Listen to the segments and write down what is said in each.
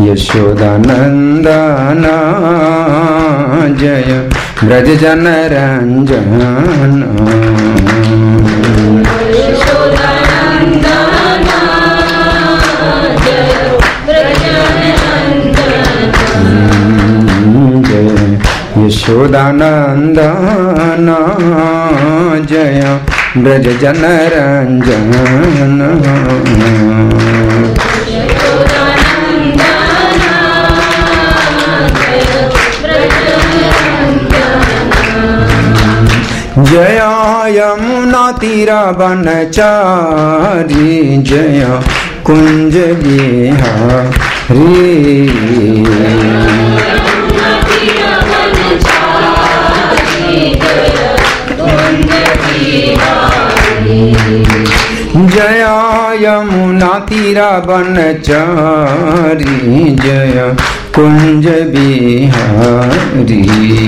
यशोदानंदन जय ब्रज जन रंजन। यशोदानंदन जय ब्रज जन रंजन। जय यमुना तीरा बनचारी जय कुंज बिहारी। जय यमुना तीरा बनचारी जय कुंज बिहारी।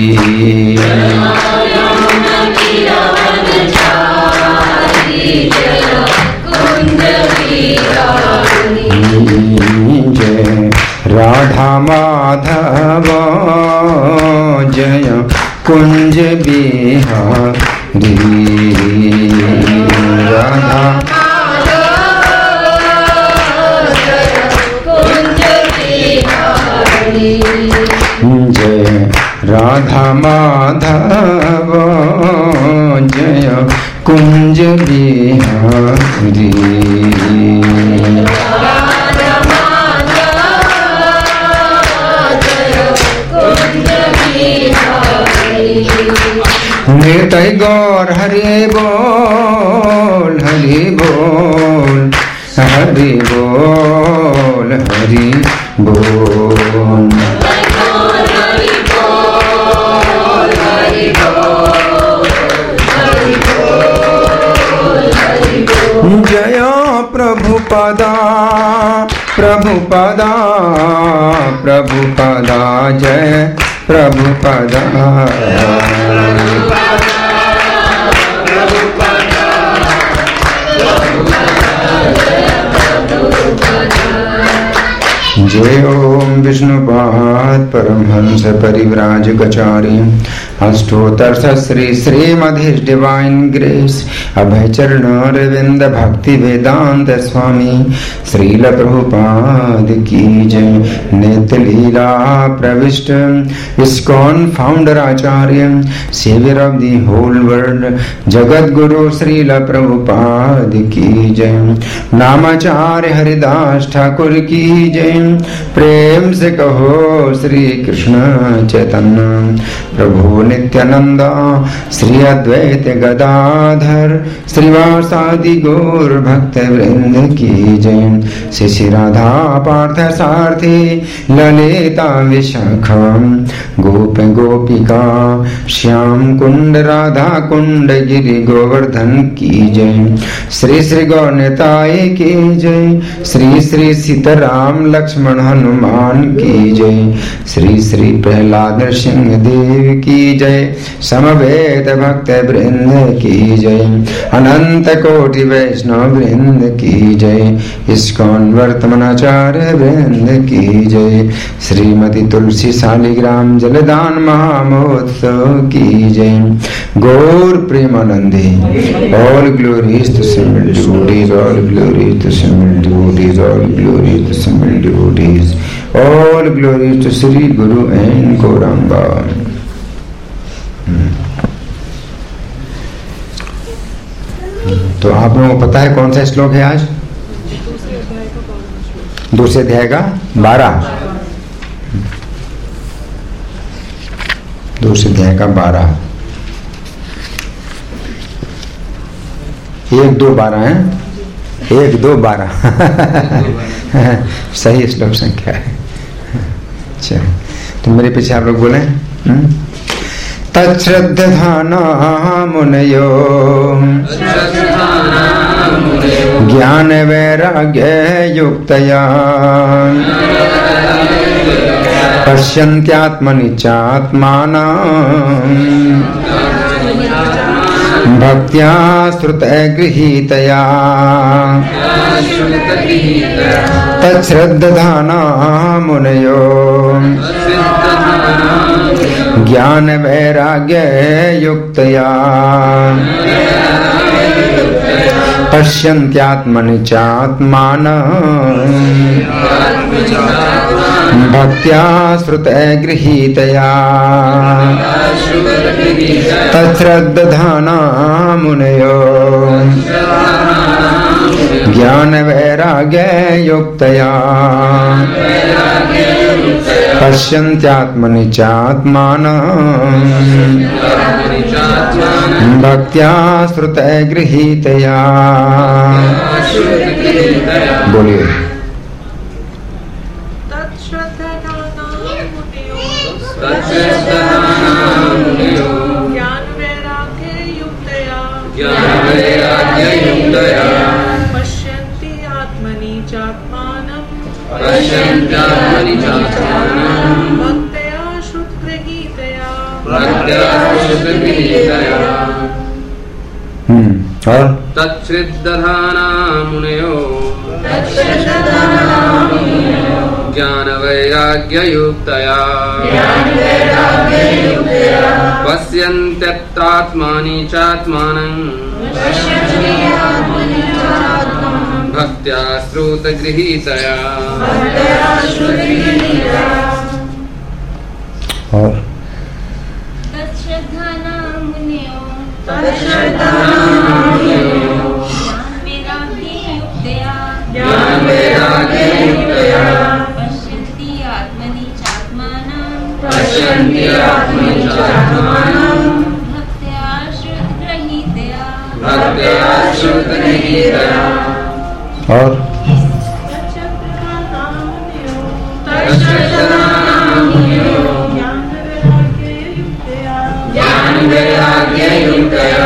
जय राधा माधव जय कुंज बिहारी। राधा जय राधा माधव जय कुंज बिहारी। निताई गौर हरि बोल हरि बोल हरि बोल हरि बोल। जय प्रभुपदा प्रभुपदा प्रभुपदा जय प्रभुपदा। जय ओम विष्णुपाद परमहंस परिव्राजकाचार्य अष्टोत्तर श्री श्रीमधीश डिवाइन ग्रेस अभय चरण अरविंद भक्ति वेदांत स्वामी श्रील प्रभुपाद की जय। नित्य लीला प्रविष्ट ISKCON founder acharya saviour of the whole world जगत गुरु श्रील प्रभुपाद की जय। नामाचार्य हरिदास ठाकुर की जय। प्रेम से कहो श्री कृष्ण चैतन्य प्रभु नित्यानंद श्री अद्वैत गदाधर श्रीवासादि गौर भक्त वृंद की जय। श्री राधा पार्थ सारथी ललिता विशाखा गोप गोपिका श्याम कुंड राधा कुंड गिरि गोवर्धन की जय। श्री श्री गौरताय की जय। श्री श्री सीताराम लक्ष्मण हनुमान की जय। श्री श्री प्रहलाद सिंह देव की जय। समवेत भक्त वृंद की जय। अनंत कोटि वैष्णव वृंद की जय। इस्कॉन वर्तमानाचार्य वृंद की जय। श्रीमती तुलसी शालिग्राम जलदान महामहोत्सव की जय। गौर प्रेमानंदे all glories to assembled devotees all glories to assembled devotees all glories to assembled devotees all glories to Shri Guru and Gauranga. तो आप लोगों को पता है कौन सा श्लोक है आज? दूसरे अध्याय का 12। दूसरे अध्याय का 12 1 2 12 है 1 2 12 सही श्लोक संख्या है। अच्छा तो मेरे पीछे आप लोग बोले तच्छ्रद्धाना मुनयो ज्ञान वैराग्य युक्तया पश्यन्त्यात्मनि चात्मानं भक्त्या श्रुतगृहीतया तच्छ्रद्धाना मुनयो ज्ञान वैराग्य युक्तया पश्यन्त्यात्मनि चात्मानं भक्त्या श्रुतगृहीतया तच्छ्रद्धाना मुनयो ज्ञान वैराग्य युक्तया पश्यन्त्यात्मनि चात्मानं भक्त्या श्रुतगृहीतया। बोलिए। पश्यन्ति आत्मनि चात्मानं भक्त्या श्रुतगृहीतया। और तच्छ्रद्धाना मुनयो ज्ञान वैराग्य युक्तया पश्यन्त्यात्मनि चात्मानं भक्त्या श्रुतगृहीतया। और ज्ञान वैराग्य युक्तया पश्यन्ति आत्मनि चात्मानं भक्त्या श्रुतगृहीतया। और ज्ञान वैराग्य युक्तया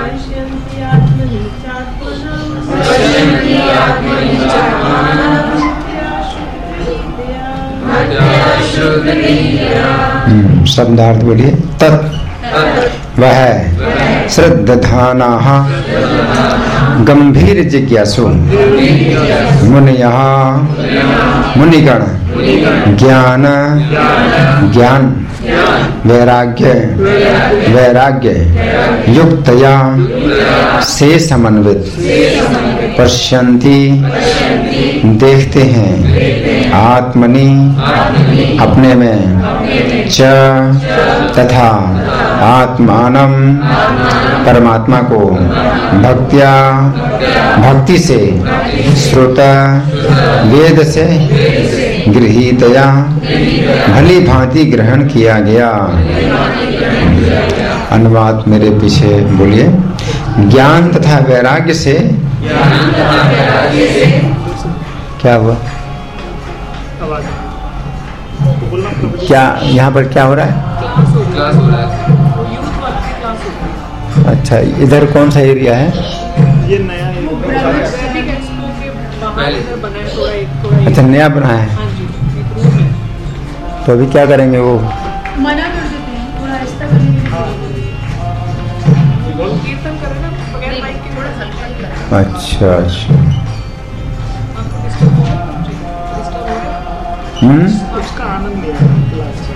शब्दार्थ बोलिए। तत् वह श्रद्धानाः गंभीर जिज्ञासु मुनियः मुनिगण ज्ञान वैराग्य युक्तया से समन्वित पश्यन्ति देखते हैं आत्मनि अपने में च तथा आत्मानं परमात्मा को भक्त्या भक्ति से श्रुत वेद से गृहीतया भली भांति ग्रहण किया गया। अनुवाद मेरे पीछे बोलिए। ज्ञान तथा वैराग्य से क्या हुआ? क्या यहाँ पर क्या हो रहा है? क्लास हो रहा है। अच्छा, इधर कौन सा एरिया है? ये नया अच्छा, नया बना है। तो अभी क्या करेंगे? वो मना कर देते हैं, थोड़ा आहिस्ता करेंगे। कीर्तन करें ना बगैर माइक के, थोड़ा हल्का करें। अच्छा अच्छा। उसका आनंद लिया क्लास से।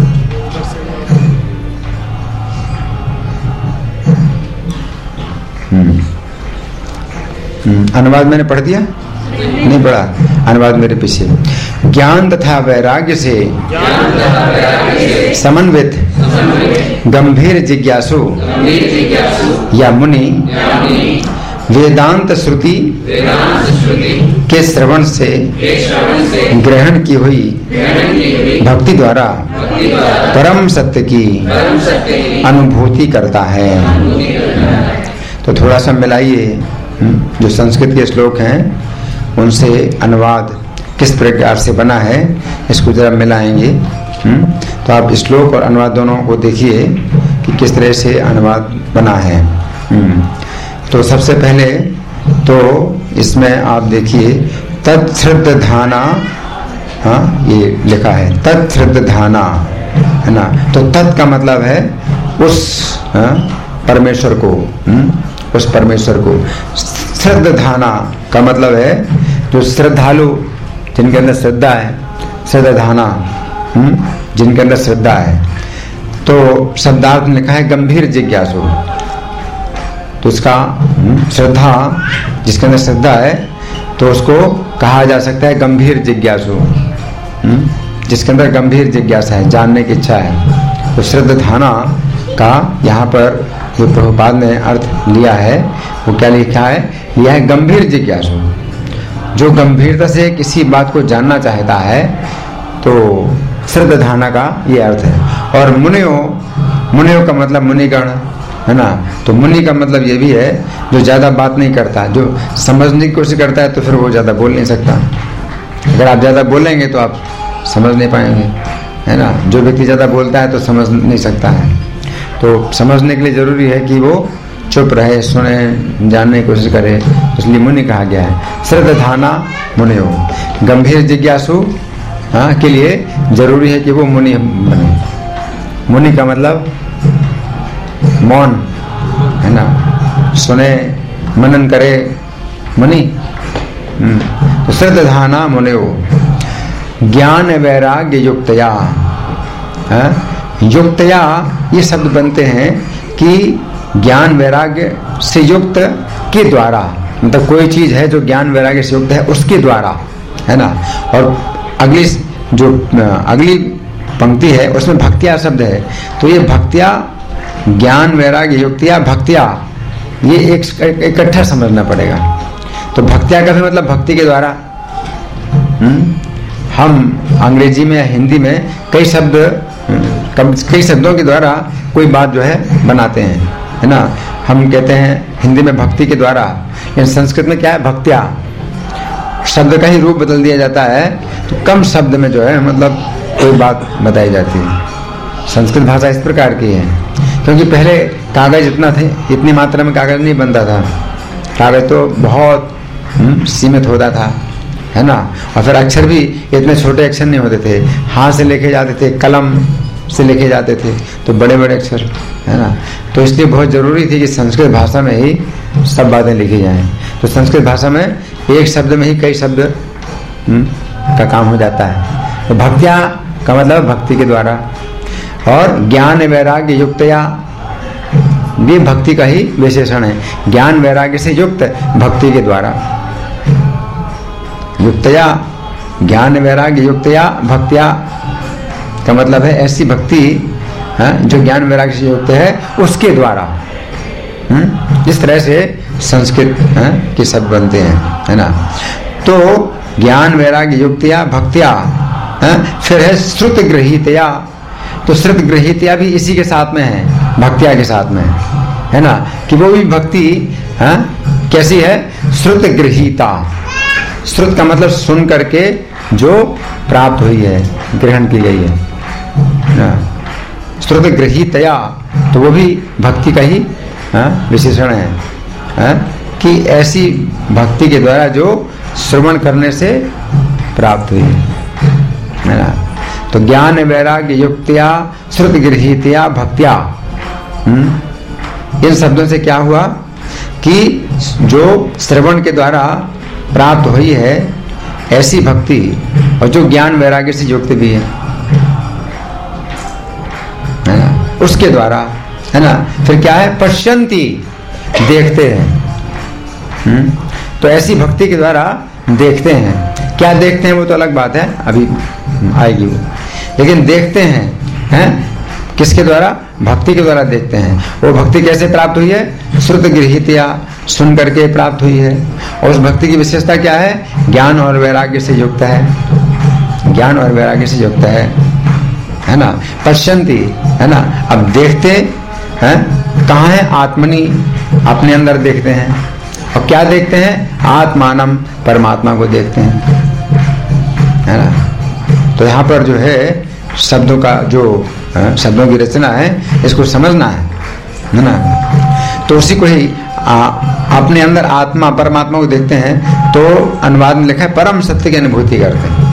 अनुवाद मैंने पढ़ दिया? नहीं पढ़ा। अनुवाद मेरे पीछे। ज्ञान तथा वैराग्य से समन्वित गंभीर जिज्ञासु या मुनि वेदांत श्रुति के श्रवण से ग्रहण की हुई भक्ति द्वारा परम सत्य की अनुभूति करता है। तो थोड़ा सा मिलाइए, जो संस्कृत के श्लोक हैं उनसे अनुवाद किस प्रकार से बना है, इसको जरा मिलाएंगे। तो आप श्लोक और अनुवाद दोनों को देखिए कि किस तरह से अनुवाद बना है। तो सबसे पहले तो इसमें आप देखिए तच्छ्रद्धाना, हाँ ये लिखा है तच्छ्रद्धाना, है ना। तो तत् का मतलब है उस, परमेश्वर को, उस परमेश्वर को। श्रद्धाना का मतलब है जो श्रद्धालु, जिनके अंदर श्रद्धा है, श्रद्धाना जिनके अंदर श्रद्धा है। तो शब्दार्थ में लिखा है गंभीर जिज्ञासु। तो उसका श्रद्धा, जिसके अंदर श्रद्धा है तो उसको कहा जा सकता है गंभीर जिज्ञासु, जिसके अंदर गंभीर जिज्ञासा है, जानने की इच्छा है। तो श्रद्धाना का यहाँ पर जो प्रभुपाद ने अर्थ लिया है वो क्या लिखा है, लिया है गंभीर जिज्ञासु, जो गंभीरता से किसी बात को जानना चाहता है। तो श्रद्धाना का ये अर्थ है। और मुनियों का मतलब मुनिगण है ना। तो मुनि का मतलब ये भी है जो ज्यादा बात नहीं करता, जो समझने की कोशिश करता है तो फिर वो ज्यादा बोल नहीं सकता। अगर आप ज्यादा बोलेंगे तो आप समझ नहीं पाएंगे, है ना। जो व्यक्ति ज्यादा बोलता है तो समझ नहीं सकता है। तो समझने के लिए जरूरी है कि वो चुप रहे, सुने, जानने की कोशिश करे, इसलिए मुनि कहा गया है। श्रद्धाना मुनियो, गंभीर जिज्ञासु के लिए जरूरी है कि वो मुनि बने। मुनि का मतलब मौन, है ना, सुने, मनन करे, मुनि। तो श्रद्धाना मुनियो, ज्ञान वैराग्य युक्तया, युक्तया ये शब्द बनते हैं कि ज्ञान वैराग्य से युक्त के द्वारा, मतलब कोई चीज है जो ज्ञान वैराग्य से युक्त है उसके द्वारा, है ना। और अगली पंक्ति है उसमें भक्तिया शब्द है। तो ये भक्तिया, ज्ञान वैराग्य युक्तिया, भक्तिया, ये एक इकट्ठा समझना पड़ेगा। तो भक्तिया का भी मतलब भक्ति के द्वारा। हम अंग्रेजी में या हिंदी में कई शब्दों के द्वारा कोई बात जो है बनाते हैं, है ना। हम कहते हैं हिंदी में भक्ति के द्वारा, लेकिन संस्कृत में क्या है, भक्तिया। शब्द का ही रूप बदल दिया जाता है तो कम शब्द में जो है मतलब कोई बात बताई जाती है। संस्कृत भाषा इस प्रकार की है क्योंकि पहले कागज इतनी मात्रा में कागज नहीं बनता था। कागज तो बहुत सीमित होता था, है ना। और फिर अक्षर भी इतने छोटे अक्षर नहीं होते थे, हाथ से लिखे जाते थे, कलम से लिखे जाते थे, तो बड़े बड़े अक्षर, है ना। तो इसलिए बहुत जरूरी थी कि संस्कृत भाषा में ही सब बातें लिखी जाएं। तो संस्कृत भाषा में एक शब्द में ही कई शब्द का काम हो जाता है। तो भक्तिया का मतलब भक्ति के द्वारा। और ज्ञान वैराग्य युक्तया भी भक्ति का ही विशेषण है। ज्ञान वैराग्य से युक्त भक्ति के द्वारा, युक्तया, ज्ञान वैराग्य युक्तया भक्तिया का मतलब है ऐसी भक्ति जो ज्ञान वैराग्य से युक्त है उसके द्वारा। इस तरह से संस्कृत के शब्द बनते हैं, है ना। तो ज्ञान वैराग्य युक्तिया भक्तिया, फिर है श्रुत गृहीतया। तो श्रुत गृहीतया भी इसी के साथ में है, भक्तिया के साथ में, है ना। कि वो भी भक्ति कैसी है, श्रुत गृहीता। श्रुत का मतलब सुन करके जो प्राप्त हुई है, ग्रहण की गई है। श्रुत गृहीतया, तो वो भी भक्ति का ही विशेषण है कि ऐसी भक्ति के द्वारा जो श्रवण करने से प्राप्त हुई है ना। तो ज्ञान वैराग्य युक्तिया श्रुत गृहीतया भक्तिया, इन शब्दों से क्या हुआ कि जो श्रवण के द्वारा प्राप्त हुई है ऐसी भक्ति, और जो ज्ञान वैराग्य से युक्त भी है ना, उसके द्वारा, है ना। फिर क्या है, पश्यन्ति, देखते हैं। तो ऐसी भक्ति के द्वारा देखते हैं। क्या देखते हैं वो तो अलग बात है, अभी आएगी वो, लेकिन देखते हैं किसके द्वारा, भक्ति के द्वारा देखते हैं। वो भक्ति कैसे प्राप्त हुई है, श्रुत गृहीतया, सुन करके प्राप्त हुई है। और उस भक्ति की विशेषता क्या है, ज्ञान और वैराग्य से युक्त है, ज्ञान और वैराग्य से युक्त है ना। पश्यन्ति, है ना। अब देखते हैं कहाँ है, आत्मनि, अपने अंदर देखते हैं। और क्या देखते हैं, आत्मानम, परमात्मा को देखते हैं, है ना। तो यहाँ पर जो है शब्दों का जो शब्दों की रचना है इसको समझना है ना। तो उसी को ही अपने अंदर आत्मा परमात्मा को देखते हैं। तो अनुवाद में लिखा है परम सत्य की अनुभूति करते हैं।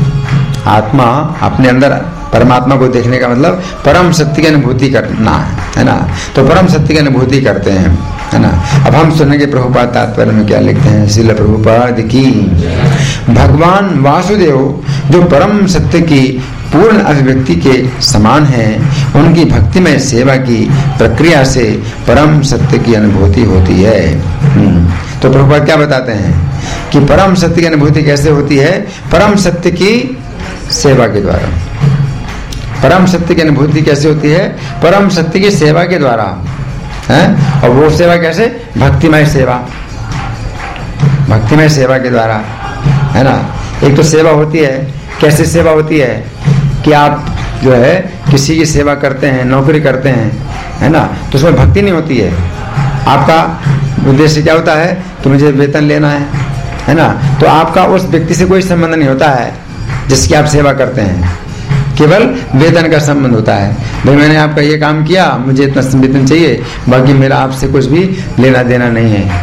आत्मा अपने अंदर परमात्मा को देखने का मतलब परम सत्य की अनुभूति करना है ना। तो परम सत्य की अनुभूति करते हैं, है ना। अब हम सुनेंगे प्रभुपाद तात्पर्य में क्या लिखते हैं। श्रील प्रभुपाद की। भगवान वासुदेव जो परम सत्य की पूर्ण अभिव्यक्ति के समान है, उनकी भक्तिमय सेवा की प्रक्रिया से परम सत्य की अनुभूति होती है। तो प्रभुपाद क्या बताते हैं कि परम सत्य की अनुभूति कैसे होती है? परम सत्य की सेवा के द्वारा। परम सत्य की अनुभूति कैसे होती है? परम सत्य की सेवा के द्वारा, है। और वो सेवा कैसे? भक्तिमय सेवा, भक्तिमय सेवा के द्वारा, है ना। एक तो सेवा होती है, कैसे सेवा होती है कि आप जो है किसी की सेवा करते हैं, नौकरी करते हैं, है ना, तो उसमें भक्ति नहीं होती है। आपका उद्देश्य क्या होता है कि मुझे वेतन लेना है ना। तो आपका उस व्यक्ति से कोई संबंध नहीं होता है जिसकी आप सेवा करते हैं, केवल वेतन का संबंध होता है। भाई मैंने आपका ये काम किया, मुझे इतना वेतन चाहिए, बाकी मेरा आपसे कुछ भी लेना देना नहीं है।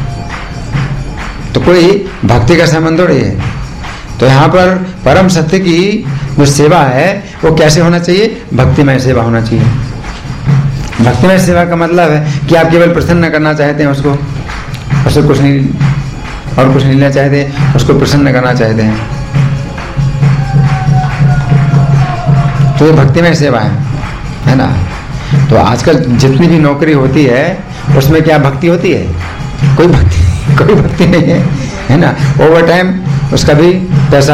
तो कोई भक्ति का संबंध थोड़ी है। तो यहाँ पर परम सत्य की जो सेवा है वो कैसे होना चाहिए? भक्तिमय सेवा होना चाहिए। भक्तिमय सेवा का मतलब है कि आप केवल प्रसन्न करना चाहते हैं उसको, उससे कुछ नहीं और कुछ नहीं लेना चाहते, उसको प्रसन्न करना चाहते हैं। तो ये भक्तिमय सेवा है ना। तो आजकल जितनी भी नौकरी होती है उसमें क्या भक्ति होती है? कोई भक्ति नहीं है ना। ओवर टाइम उसका भी पैसा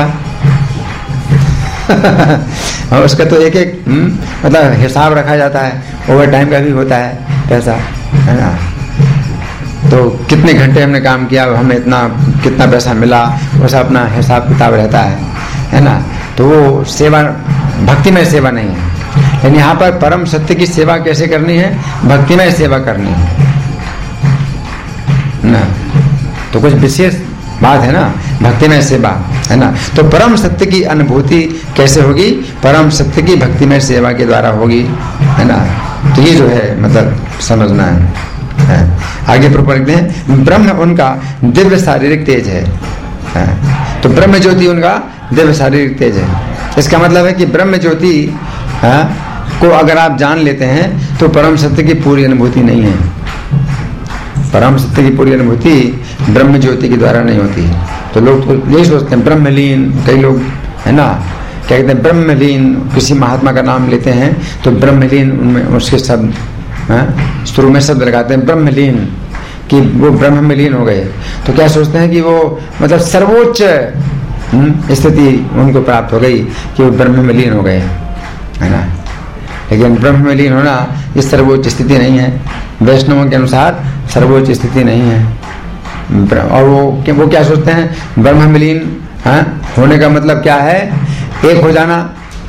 और उसका तो एक एक मतलब हिसाब रखा जाता है। ओवर टाइम का भी होता है पैसा, है ना। तो कितने घंटे हमने काम किया, हमें इतना कितना पैसा मिला, उसका अपना हिसाब किताब रहता है ना। तो वो सेवा भक्तिमय सेवा नहीं है। लेकिन यहाँ पर परम सत्य की सेवा कैसे करनी है? भक्तिमय सेवा करनी है ना। तो कुछ विशेष बात है ना, भक्तिमय सेवा, है ना। तो परम सत्य की अनुभूति कैसे होगी? परम सत्य की भक्तिमय सेवा के द्वारा होगी, है ना। तो ये जो है मतलब समझना है। आगे प्रपंच हैं, ब्रह्म उनका दिव्य शारीरिक तेज है। तो ब्रह्म ज्योति उनका दिव्य शारीरिक तेज है। इसका मतलब है कि ब्रह्म ज्योति को अगर आप जान लेते हैं तो परम सत्य की पूरी अनुभूति नहीं है। परम सत्य की पूरी अनुभूति ब्रह्म ज्योति के द्वारा नहीं होती। तो लोग तो यही सोचते हैं ब्रह्मलीन, कई लोग, है ना, क्या कहते हैं ब्रह्मलीन, किसी महात्मा का नाम लेते हैं तो ब्रह्मलीन, उनमें उसके शब्द शुरू में शब्द लगाते हैं ब्रह्मलीन, कि वो ब्रह्म में लीन हो गए। तो क्या सोचते हैं कि वो मतलब सर्वोच्च स्थिति उनको प्राप्त हो गई कि वो ब्रह्म में लीन हो गए, है ना। लेकिन ब्रह्म में लीन होना ये सर्वोच्च स्थिति नहीं है। वैष्णवों के अनुसार सर्वोच्च स्थिति नहीं है। और वो क्या सोचते हैं ब्रह्म में लीन होने का मतलब क्या है? एक हो जाना।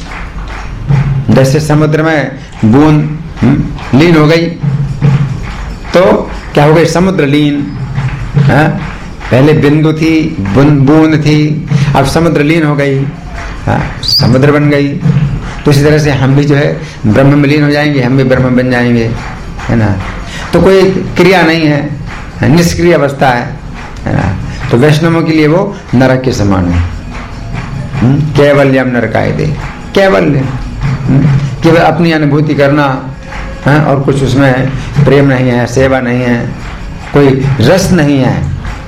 जैसे समुद्र में बूंद लीन हो गई तो क्या हो गई? समुद्र लीन। पहले बिंदु थी, बूंद थी, अब समुद्र लीन हो गई, समुद्र बन गई। तो इसी तरह से हम भी जो है ब्रह्म में लीन हो जाएंगे, हम भी ब्रह्म बन जाएंगे, है ना। तो कोई क्रिया नहीं है, निष्क्रिय अवस्था है ना। तो वैष्णवों के लिए वो नरक के समान है। कैवल्यम नरकाय दे, कैवल्य, केवल अपनी अनुभूति करना है और कुछ उसमें प्रेम नहीं है, सेवा नहीं है, कोई रस नहीं है,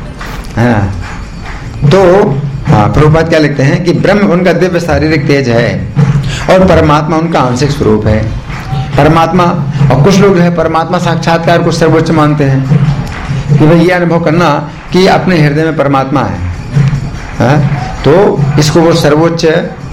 तो प्रभुपाद क्या लिखते हैं कि ब्रह्म उनका दिव्य शारीरिक तेज है और परमात्मा उनका आंशिक स्वरूप है। परमात्मा, और कुछ लोग जो है परमात्मा साक्षात्कार को सर्वोच्च मानते हैं कि भाई ये अनुभव करना कि अपने हृदय में परमात्मा है, तो इसको वो सर्वोच्च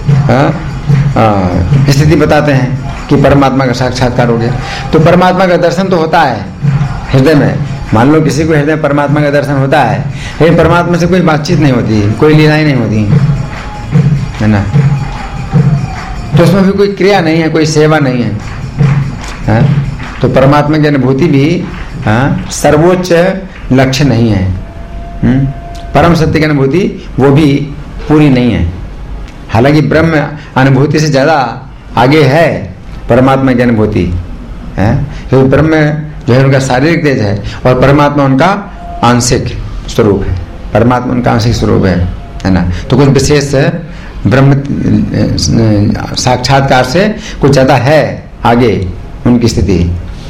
स्थिति बताते हैं कि परमात्मा का साक्षात्कार हो गया। तो परमात्मा का दर्शन तो होता है हृदय में। मान लो किसी को हृदय में परमात्मा का दर्शन होता है, लेकिन परमात्मा से कोई बातचीत नहीं होती, कोई लीलाएं नहीं होती, है ना। तो उसमें भी कोई क्रिया नहीं है, कोई सेवा नहीं है, तो परमात्मा की अनुभूति भी सर्वोच्च लक्ष्य नहीं है। परम सत्य की अनुभूति वो भी पूरी नहीं है। हालांकि ब्रह्म अनुभूति से ज्यादा आगे है परमात्मा की अनुभूति है, क्योंकि ब्रह्म जो है उनका शारीरिक तेज है और परमात्मा उनका आंशिक स्वरूप है। परमात्मा उनका आंशिक स्वरूप है ना। तो कुछ विशेष ब्रह्म साक्षात्कार से कुछ ज्यादा है आगे उनकी स्थिति,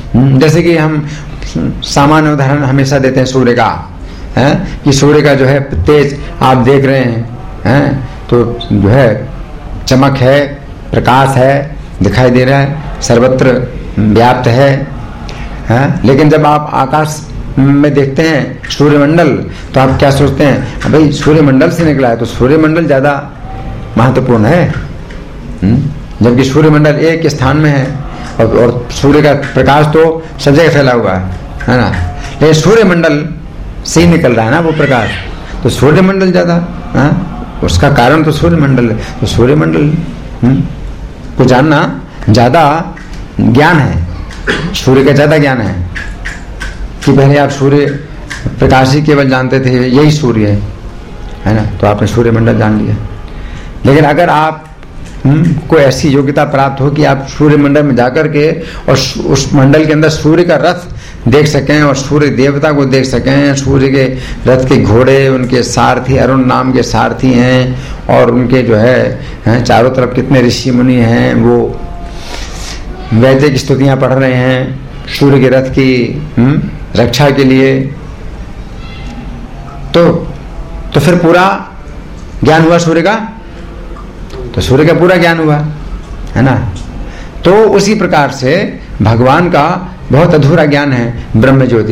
जैसे कि हम सामान्य उदाहरण हमेशा देते हैं सूर्य का, है कि सूर्य का जो है तेज आप देख रहे हैं, तो जो है चमक है, प्रकाश है, दिखाई दे रहा है, सर्वत्र व्याप्त है। लेकिन जब आप आकाश में देखते हैं सूर्यमंडल, तो आप क्या सोचते हैं, भाई सूर्यमंडल से निकला है तो सूर्यमंडल ज्यादा महत्वपूर्ण है, जबकि सूर्यमंडल एक स्थान में है और सूर्य का प्रकाश तो सब जगह फैला हुआ है ना। लेकिन सूर्यमंडल से ही निकल रहा है ना वो प्रकाश, तो सूर्यमंडल ज्यादा, उसका कारण तो सूर्यमंडल है। तो सूर्यमंडल को जानना ज्यादा ज्ञान है, सूर्य का ज्यादा ज्ञान है। कि पहले आप सूर्य प्रकाश ही केवल जानते थे, यही सूर्य है ना, तो आपने सूर्यमंडल जान लिया। लेकिन अगर आप को ऐसी योग्यता प्राप्त हो कि आप सूर्यमंडल में जाकर के और उस मंडल के अंदर सूर्य का रथ देख सकें और सूर्य देवता को देख सकें, सूर्य के रथ के घोड़े, उनके सारथी, अरुण नाम के सारथी हैं और उनके जो है चारों तरफ कितने ऋषि मुनि हैं, वो वैदिक स्तुतियां पढ़ रहे हैं सूर्य के रथ की रक्षा के लिए, तो फिर पूरा ज्ञान हुआ सूर्य का, तो सूर्य का पूरा ज्ञान हुआ, है ना। तो उसी प्रकार से भगवान का बहुत अधूरा ज्ञान है ब्रह्म ज्योति,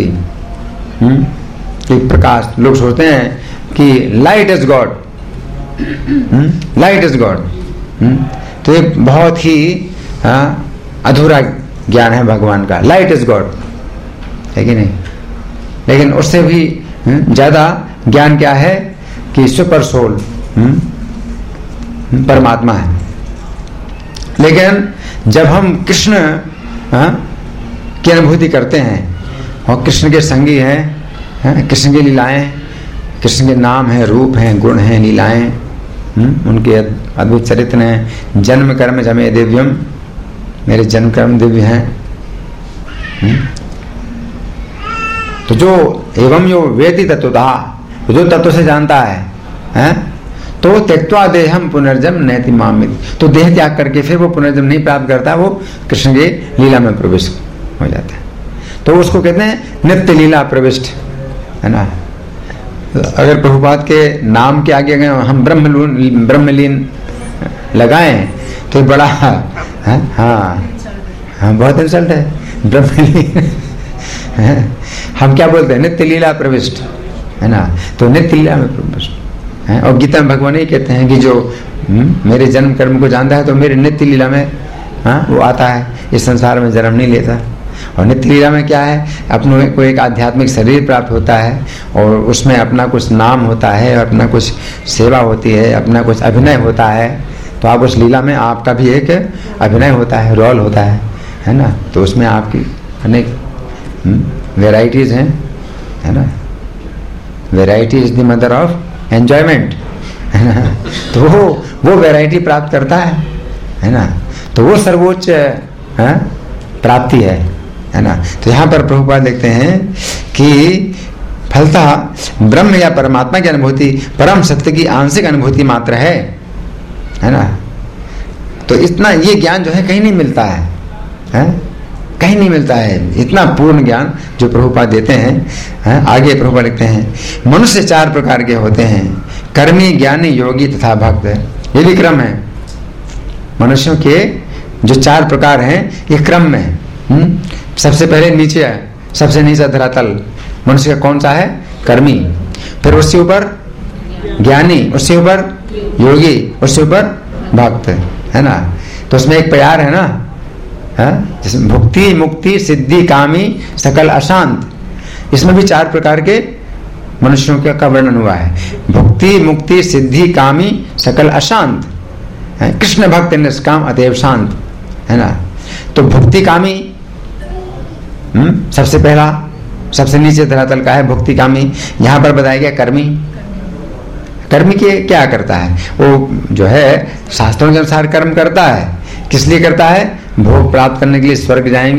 कि प्रकाश। लोग सोचते हैं कि light is God, light is God, तो ये बहुत ही अधूरा ज्ञान है भगवान का, लाइट इज गॉड, है कि नहीं। लेकिन उससे भी ज्यादा ज्ञान क्या है कि सुपर सोल परमात्मा है। लेकिन जब हम कृष्ण की अनुभूति करते हैं और कृष्ण के संगी हैं, कृष्ण की लीलाएं, कृष्ण के नाम है, रूप हैं, गुण हैं, लीलाएं, उनके अद्भुत चरित्र हैं। जन्म कर्म जमे दिव्यम, मेरे जन्म कर्म दिव्य हैं। तो जो एवं यो वेति तत्वतः, जो तत्व से जानता है, तो त्यक्त्वा देहम पुनर्जन्म नैति मामिति, तो देह त्याग करके फिर वो पुनर्जन्म नहीं प्राप्त करता, वो कृष्ण के लीला में प्रवेश हो जाता है। तो उसको कहते हैं नित्य लीला प्रविष्ट, है ना। अगर प्रभुपाद के नाम के आगे अगर हम ब्रह्मलीन लगाएं तो बड़ा हाँ बहुत इंसल्ट है ब्रह्मलीन। हम क्या बोलते हैं, नित्य लीला प्रविष्ट, है ना। तो नित्य लीला में प्रविष्ट है। और गीता में भगवान ही कहते हैं कि जो मेरे जन्म कर्म को जानता है तो मेरे नित्य लीला में वो आता है, इस संसार में जन्म नहीं लेता। और नित्य लीला में क्या है, अपने को एक आध्यात्मिक शरीर प्राप्त होता है और उसमें अपना कुछ नाम होता है, अपना कुछ सेवा होती है, अपना कुछ अभिनय होता है। तो आप उस लीला में आपका भी एक अभिनय होता है, रोल होता है ना। तो उसमें आपकी अनेक वेराइटीज हैं, है ना। Variety is the mother of enjoyment, है ना। तो वो वेराइटी प्राप्त करता है ना। तो वो सर्वोच्च प्राप्ति है ना। तो यहाँ पर प्रभुपाद देखते हैं कि फलतः ब्रह्म या परमात्मा की अनुभूति परम सत्य की आंशिक अनुभूति मात्र है ना। तो इतना ये ज्ञान जो है कहीं नहीं मिलता है, कहीं नहीं मिलता है इतना पूर्ण ज्ञान जो प्रभुपाद देते हैं। आगे प्रभुपाद लिखते हैं मनुष्य 4 प्रकार के होते हैं, कर्मी, ज्ञानी, योगी तथा भक्त। ये भी क्रम है, मनुष्यों के जो 4 प्रकार हैं ये क्रम में है। सबसे पहले नीचे है, सबसे नीचा धरातल मनुष्य का कौन सा है, कर्मी। फिर उससे ऊपर ज्ञानी, उससे ऊपर योगी, उससे ऊपर भक्त, है ना। तो उसमें एक प्यार है ना, जिसमें भुक्ति, मुक्ति, सिद्धि, कामी, सकल अशांत। इसमें भी 4 प्रकार के मनुष्यों का वर्णन हुआ है। भुक्ति, मुक्ति, सिद्धि, कामी, सकल अशांत। कृष्ण भक्त निष्काम अतएव शांत, है ना। तो भुक्ति कामी सबसे पहला, सबसे नीचे धरातल का है भुक्ति कामी। यहाँ पर बताया गया कर्मी। कर्मी के क्या करता है, वो जो है शास्त्रों के अनुसार कर्म करता है। किस लिए करता है, भोग प्राप्त करने के लिए स्वर्ग जाएंगे।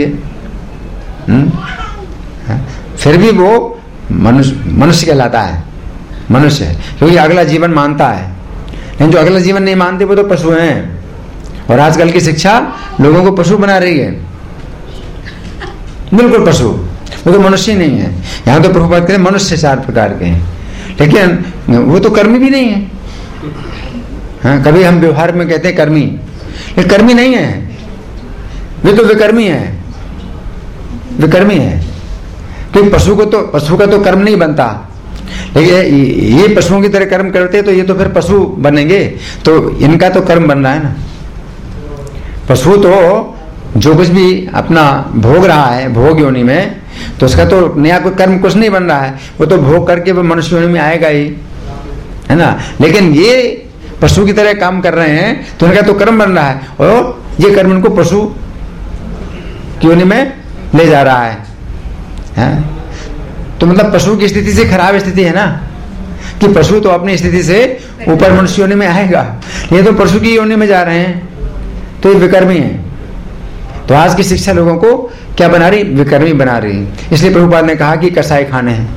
फिर भी वो मनुष्य कहलाता है, मनुष्य है, क्योंकि अगला जीवन मानता है। लेकिन जो अगला जीवन नहीं मानते वो तो पशु हैं। और आजकल की शिक्षा लोगों को पशु बना रही है, बिल्कुल पशु, वो तो मनुष्य ही नहीं है। यहाँ तो प्रभुपाद कहते हैं मनुष्य 4 प्रकार के हैं, लेकिन वो तो कर्मी भी नहीं है। हाँ, कभी हम व्यवहार में कहते हैं कर्मी, लेकिन कर्मी नहीं है, वे तो विकर्मी है, विकर्मी है। क्योंकि पशु का तो कर्म नहीं बनता, लेकिन ये पशुओं की तरह कर्म करते तो ये तो फिर पशु बनेंगे, तो इनका तो कर्म बन रहा है ना। पशु तो जो कुछ भी अपना भोग रहा है भोग योनि में, तो उसका तो नया कोई कर्म कुछ नहीं बन रहा है, वो तो भोग करके वो मनुष्य योनि में आएगा ही, है ना। लेकिन ये पशु की तरह काम कर रहे हैं तो उनका तो कर्म बन रहा है, और ये कर्म उनको पशु की योनि में ले जा रहा है। तो मतलब पशु की स्थिति से खराब स्थिति है ना, कि पशु तो अपनी स्थिति से ऊपर मनुष्य योनि में आएगा, ये तो पशु की योनि में जा रहे हैं, तो ये विकर्मी है। तो आज की शिक्षा लोगों को क्या बना रही? विकर्मी बना रही। इसलिए प्रभुपाद ने कहा कि कसाई खाने हैं,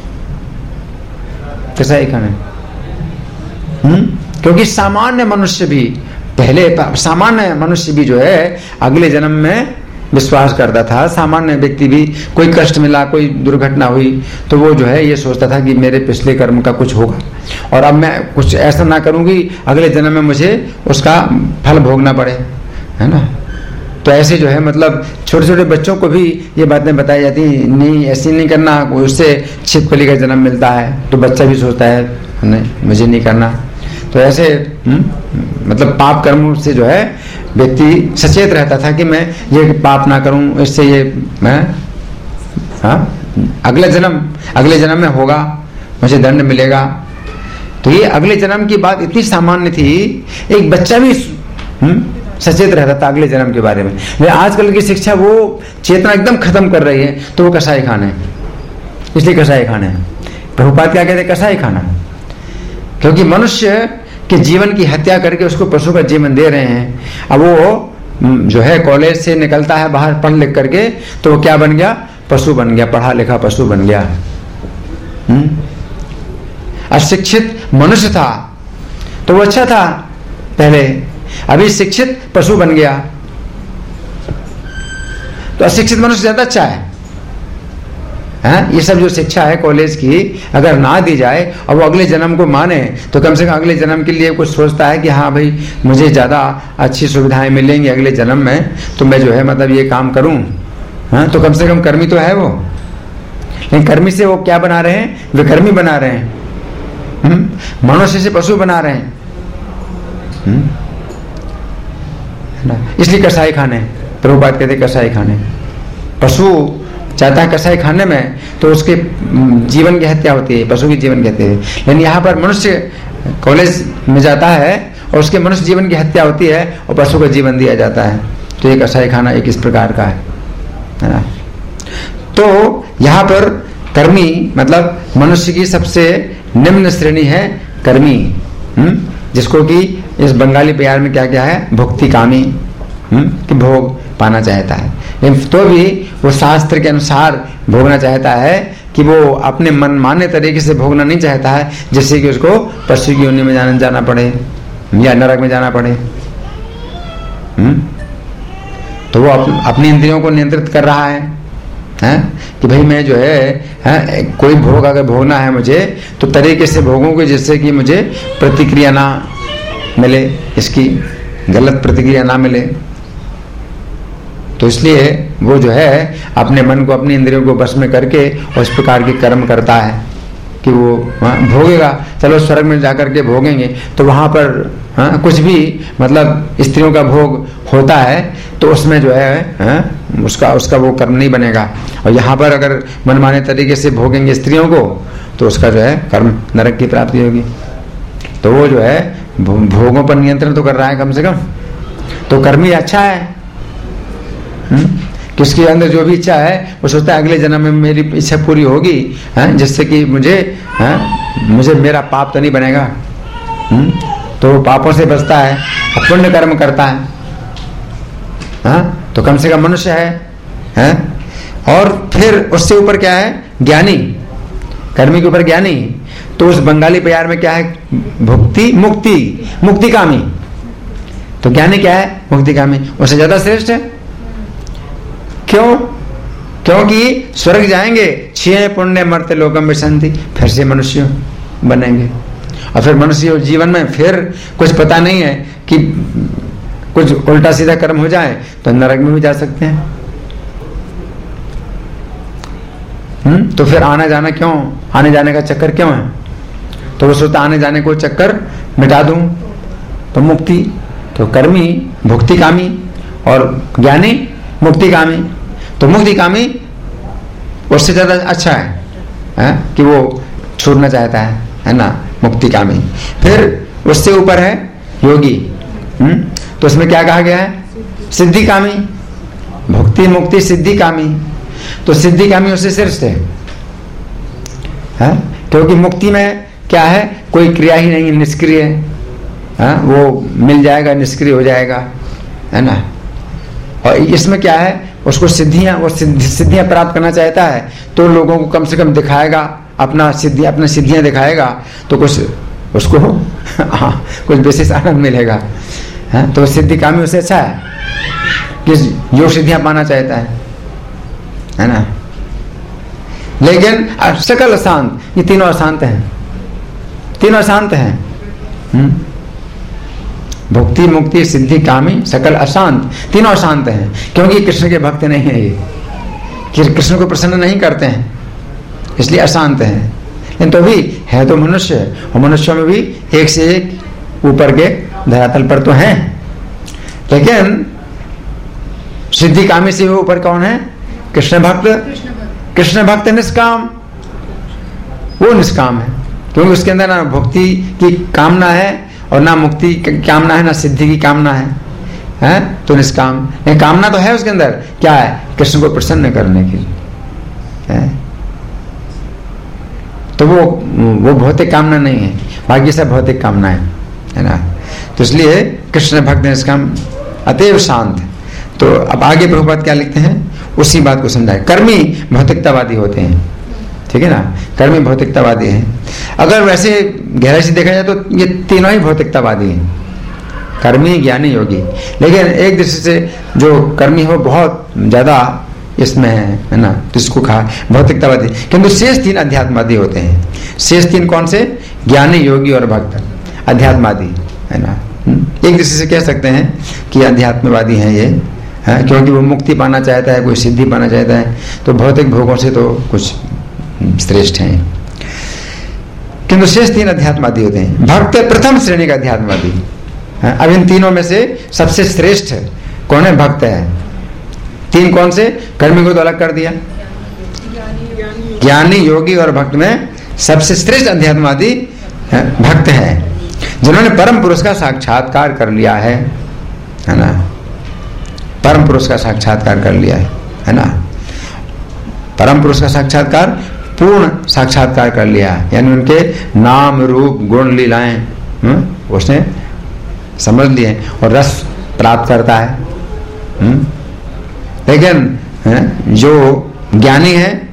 कसाई खाने। क्योंकि सामान्य मनुष्य भी सामान्य मनुष्य भी जो है अगले जन्म में विश्वास करता था। सामान्य व्यक्ति भी कोई कष्ट मिला, कोई दुर्घटना हुई, तो वो जो है ये सोचता था कि मेरे पिछले कर्म का कुछ होगा, और अब मैं कुछ ऐसा ना करूं कि अगले जन्म में मुझे उसका फल भोगना पड़े, है ना। तो ऐसे जो है मतलब छोटे छोटे बच्चों को भी ये बातें बताई जाती, नहीं ऐसे नहीं करना, उससे छिपकली का जन्म मिलता है, तो बच्चा भी सोचता है नहीं मुझे नहीं करना। तो ऐसे मतलब पाप कर्म से जो है व्यक्ति सचेत रहता था कि मैं ये पाप ना करूं, इससे ये मैं अगले जन्म में होगा, मुझे दंड मिलेगा। तो ये अगले जन्म की बात इतनी सामान्य थी, एक बच्चा भी सचेत रहता था अगले जन्म के बारे में। लेकिन आजकल की शिक्षा वो चेतना एकदम खत्म कर रही है, तो वो कसाई खाने, इसलिए कसाई खाने। प्रभुपाद क्या कहते हैं? कसाई खाना। क्योंकि मनुष्य के जीवन की हत्या करके उसको पशु का जीवन दे रहे हैं। अब वो जो है कॉलेज से निकलता है बाहर पढ़ लिख करके, तो वो क्या बन गया? पशु बन गया, पढ़ा लिखा पशु बन गया। अशिक्षित मनुष्य था तो वो अच्छा था पहले, अभी शिक्षित पशु बन गया, तो अशिक्षित मनुष्य ज्यादा अच्छा है। ये सब जो शिक्षा है कॉलेज की अगर ना दी जाए और वो अगले जन्म को माने, तो कम से कम अगले जन्म के लिए कुछ सोचता है कि हाँ भाई मुझे ज्यादा अच्छी सुविधाएं मिलेंगी अगले जन्म में, तो मैं जो है मतलब ये काम करूं। तो कम से कम कर्मी तो है वो। लेकिन कर्मी से वो क्या बना रहे हैं? विकर्मी बना रहे हैं, मनुष्य से पशु बना रहे हैं। इसलिए कसाई खाने, प्रभुपाद कहते कसाई खाने। पशु चाहता है कसाई खाने में, तो उसके जीवन की हत्या होती है, पशु की जीवन की हत्या है। लेकिन यहाँ पर मनुष्य कॉलेज में जाता है और उसके मनुष्य जीवन की हत्या होती है और पशु का जीवन दिया जाता है। तो ये कसाई खाना एक इस प्रकार का है ना। तो यहाँ पर कर्मी मतलब मनुष्य की सबसे निम्न श्रेणी है कर्मी, जिसको कि इस बंगाली प्यार में क्या क्या है? भुक्ति कामी, कि भोग पाना चाहता है। लेकिन तो भी वो शास्त्र के अनुसार भोगना चाहता है, कि वो अपने मनमाने तरीके से भोगना नहीं चाहता है, जिससे कि उसको पशु की योनि में जाना पड़े या नरक में जाना पड़े। तो वो अपनी इंद्रियों को नियंत्रित कर रहा है, कि भाई मैं जो है कोई भोग अगर भोगना है मुझे, तो तरीके से भोगूंगा जिससे कि मुझे प्रतिक्रिया ना मिले, इसकी गलत प्रतिक्रिया ना मिले। तो इसलिए वो जो है अपने मन को अपनी इंद्रियों को बस में करके उस प्रकार के कर्म करता है कि वो भोगेगा। चलो स्वर्ग में जाकर के भोगेंगे, तो वहां पर कुछ भी मतलब स्त्रियों का भोग होता है, तो उसमें जो है उसका वो कर्म नहीं बनेगा। और यहाँ पर अगर मनमाने तरीके से भोगेंगे स्त्रियों को, तो उसका जो है कर्म नरक की प्राप्ति होगी। तो वो जो है भोगों पर नियंत्रण तो कर रहा है कम से कम, तो कर्मी अच्छा है। किसके अंदर जो भी इच्छा है वो सोचता है अगले जन्म में मेरी इच्छा पूरी होगी, जिससे कि मुझे मेरा पाप तो नहीं बनेगा। तो पापों से बचता है, पुण्य कर्म करता है, तो कम से कम मनुष्य है। और फिर उससे ऊपर क्या है? ज्ञानी, कर्मी के ऊपर ज्ञानी। तो उस बंगाली प्यार में क्या है? भुक्ति मुक्ति कामी। तो ज्ञानी क्या है? मुक्ति कामी, उससे ज्यादा श्रेष्ठ है। क्यों? क्योंकि स्वर्ग जाएंगे, 6 पुण्य मर्त्य लोकम विशंति, फिर से मनुष्य बनेंगे। और फिर मनुष्य जीवन में फिर कुछ पता नहीं है कि कुछ उल्टा सीधा कर्म हो जाए तो नरक में भी जा सकते हैं। तो फिर आना जाना क्यों, आने जाने का चक्कर क्यों है? तो वो सोचता आने जाने को चक्कर मिटा दूं तो मुक्ति। तो कर्मी भुक्तिकामी और ज्ञानी मुक्तिकामी। तो मुक्तिकामी उससे ज्यादा अच्छा है कि वो छोड़ना चाहता है ना, मुक्तिकामी। फिर उससे ऊपर है योगी। तो उसमें क्या कहा गया है? सिद्धिकामी। भुक्ति मुक्ति सिद्धिकामी। तो सिद्धिकामी उससे श्रेष्ठ है, क्योंकि मुक्ति में क्या है, कोई क्रिया ही नहीं, निष्क्रिय है। वो मिल जाएगा, निष्क्रिय हो जाएगा, है ना। और इसमें क्या है, उसको सिद्धियां प्राप्त करना चाहता है तो लोगों को कम से कम दिखाएगा, अपना सिद्धियां दिखाएगा तो कुछ उसको कुछ विशेष आनंद मिलेगा। तो सिद्धिकामी उससे अच्छा है कि जो सिद्धियां पाना चाहता है ना। लेकिन सकल अशांत, ये तीनों अशांत हैं, तीनों अशांत हैं। भुक्ति मुक्ति सिद्धि कामी सकल अशांत, तीनों अशांत हैं, क्योंकि कृष्ण के भक्त नहीं है, ये कृष्ण को प्रसन्न नहीं करते हैं, इसलिए अशांत हैं। लेकिन तो भी है तो मनुष्य, और मनुष्यों में भी एक से एक ऊपर के धरातल पर तो हैं। लेकिन सिद्धि कामी से ऊपर कौन है? कृष्ण भक्त। कृष्ण भक्त निष्काम, वो निष्काम है, क्योंकि उसके अंदर ना भक्ति की कामना है और ना मुक्ति की कामना है, ना सिद्धि की कामना है, तो निष्काम। नहीं, कामना तो है उसके अंदर, क्या है? कृष्ण को प्रसन्न करने की है। तो वो भौतिक कामना नहीं है, बाकी सब भौतिक कामना है ना। तो इसलिए कृष्ण भक्त निष्काम अतएव शांत। तो अब आगे प्रभुपाद क्या लिखते हैं, उसी बात को समझाए। कर्मी भौतिकतावादी होते हैं, ठीक है ना, कर्मी भौतिकतावादी हैं। अगर वैसे गहराई से देखा जाए तो ये तीनों ही भौतिकतावादी हैं, कर्मी ज्ञानी योगी। लेकिन एक दृष्टि से जो कर्मी हो बहुत ज्यादा इसमें है ना, तो इसको कहा भौतिकतावादी। किंतु शेष 3 अध्यात्मवादी होते हैं। शेष 3 कौन से? ज्ञानी योगी और भक्त, अध्यात्मवादी, है ना। एक दृष्टि से कह सकते हैं कि अध्यात्मवादी हैं ये, क्योंकि वो मुक्ति पाना चाहता है, कोई सिद्धि पाना चाहता है, तो भौतिक भोगों से तो कुछ श्रेष्ठ हैं। किंतु शेष 3 अध्यात्मवादी होते हैं। भक्त प्रथम श्रेणी का अध्यात्मवादी। अब इन तीनों में से सबसे श्रेष्ठ कौन है? भक्त है। 3 कौन से? कर्मी को तो अलग कर दिया, ज्ञानी योगी और भक्त में सबसे श्रेष्ठ अध्यात्मवादी भक्त है, जिन्होंने परम पुरुष का साक्षात्कार कर लिया है ना। परम पुरुष का साक्षात्कार कर लिया है ना। परम पुरुष का साक्षात्कार, पूर्ण साक्षात्कार कर लिया, यानी उनके नाम रूप गुण लीलाएं उसने समझ लिए और रस प्राप्त करता है। लेकिन जो ज्ञानी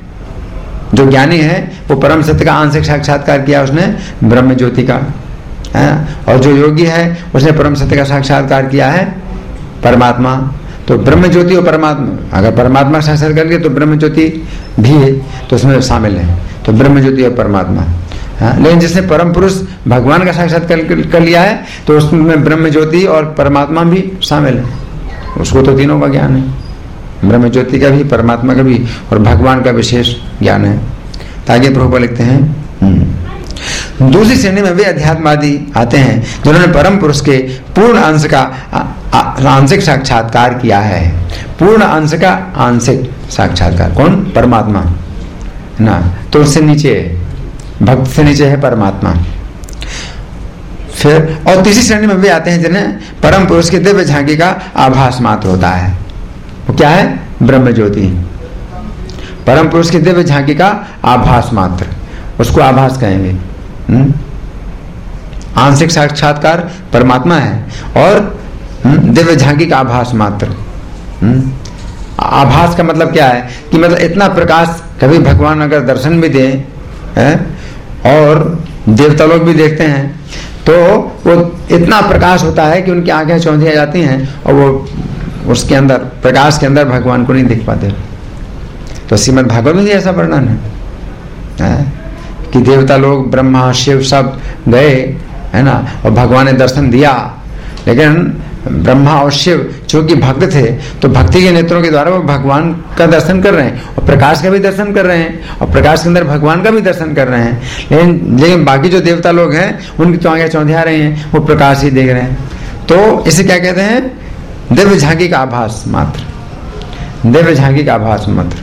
है वो परम सत्य का आंशिक साक्षात्कार किया उसने, ब्रह्म ज्योति का। और जो योगी है उसने परम सत्य का साक्षात्कार किया है, परमात्मा। तो ब्रह्म ज्योति और परमात्मा, अगर परमात्मा का साक्षात्कार कर लिया तो ब्रह्म ज्योति भी है, तो उसमें शामिल है। तो ब्रह्म ज्योति और परमात्मा। लेकिन जिसने परम पुरुष भगवान का साक्षात्कार कर लिया है तो उसमें ब्रह्म ज्योति और परमात्मा भी शामिल है, उसको तो तीनों का ज्ञान है, ब्रह्म ज्योति का भी, परमात्मा का भी और भगवान का विशेष ज्ञान है। ताकि प्रभुपाद लिखते हैं, दूसरी श्रेणी में वे अध्यात्मवादी आते हैं जिन्होंने परम पुरुष के पूर्ण अंश का आंशिक साक्षात्कार किया है। पूर्ण अंश का आंशिक साक्षात्कार कौन? परमात्मा ना। तो उससे नीचे, भक्त से नीचे है परमात्मा। फिर और तीसरी श्रेणी में वे आते हैं जिन्हें परम पुरुष के दिव्य झांकी का आभास मात्र होता है। वो क्या है? ब्रह्म ज्योति। परम पुरुष के दिव्य झांकी का आभास मात्र, उसको आभास कहेंगे। आंशिक साक्षात्कार परमात्मा है और दिव्य झांकी का आभास मात्र। आभास का मतलब क्या है कि मतलब इतना प्रकाश, कभी भगवान अगर दर्शन भी दे और देवता लोग भी देखते हैं तो वो इतना प्रकाश होता है कि उनकी आंखें चौंधिया जाती हैं और वो उसके अंदर, प्रकाश के अंदर भगवान को नहीं देख पाते। तो श्रीमद् भागवत में भी ऐसा वर्णन है कि देवता लोग ब्रह्मा शिव सब गए, है ना, और भगवान ने दर्शन दिया। लेकिन ब्रह्मा और शिव चूंकि भक्त थे तो भक्ति के नेत्रों के द्वारा वो भगवान का दर्शन कर रहे हैं और प्रकाश का भी दर्शन कर रहे हैं और प्रकाश के अंदर भगवान का भी दर्शन कर रहे हैं। लेकिन बाकी जो देवता लोग हैं उनकी तो आंखें चौंधिया रही हैं, वो प्रकाश ही देख रहे हैं। तो इसे क्या कहते हैं? दिव्य झांकी का आभास मात्र, दिव्य झांकी का आभास मात्र।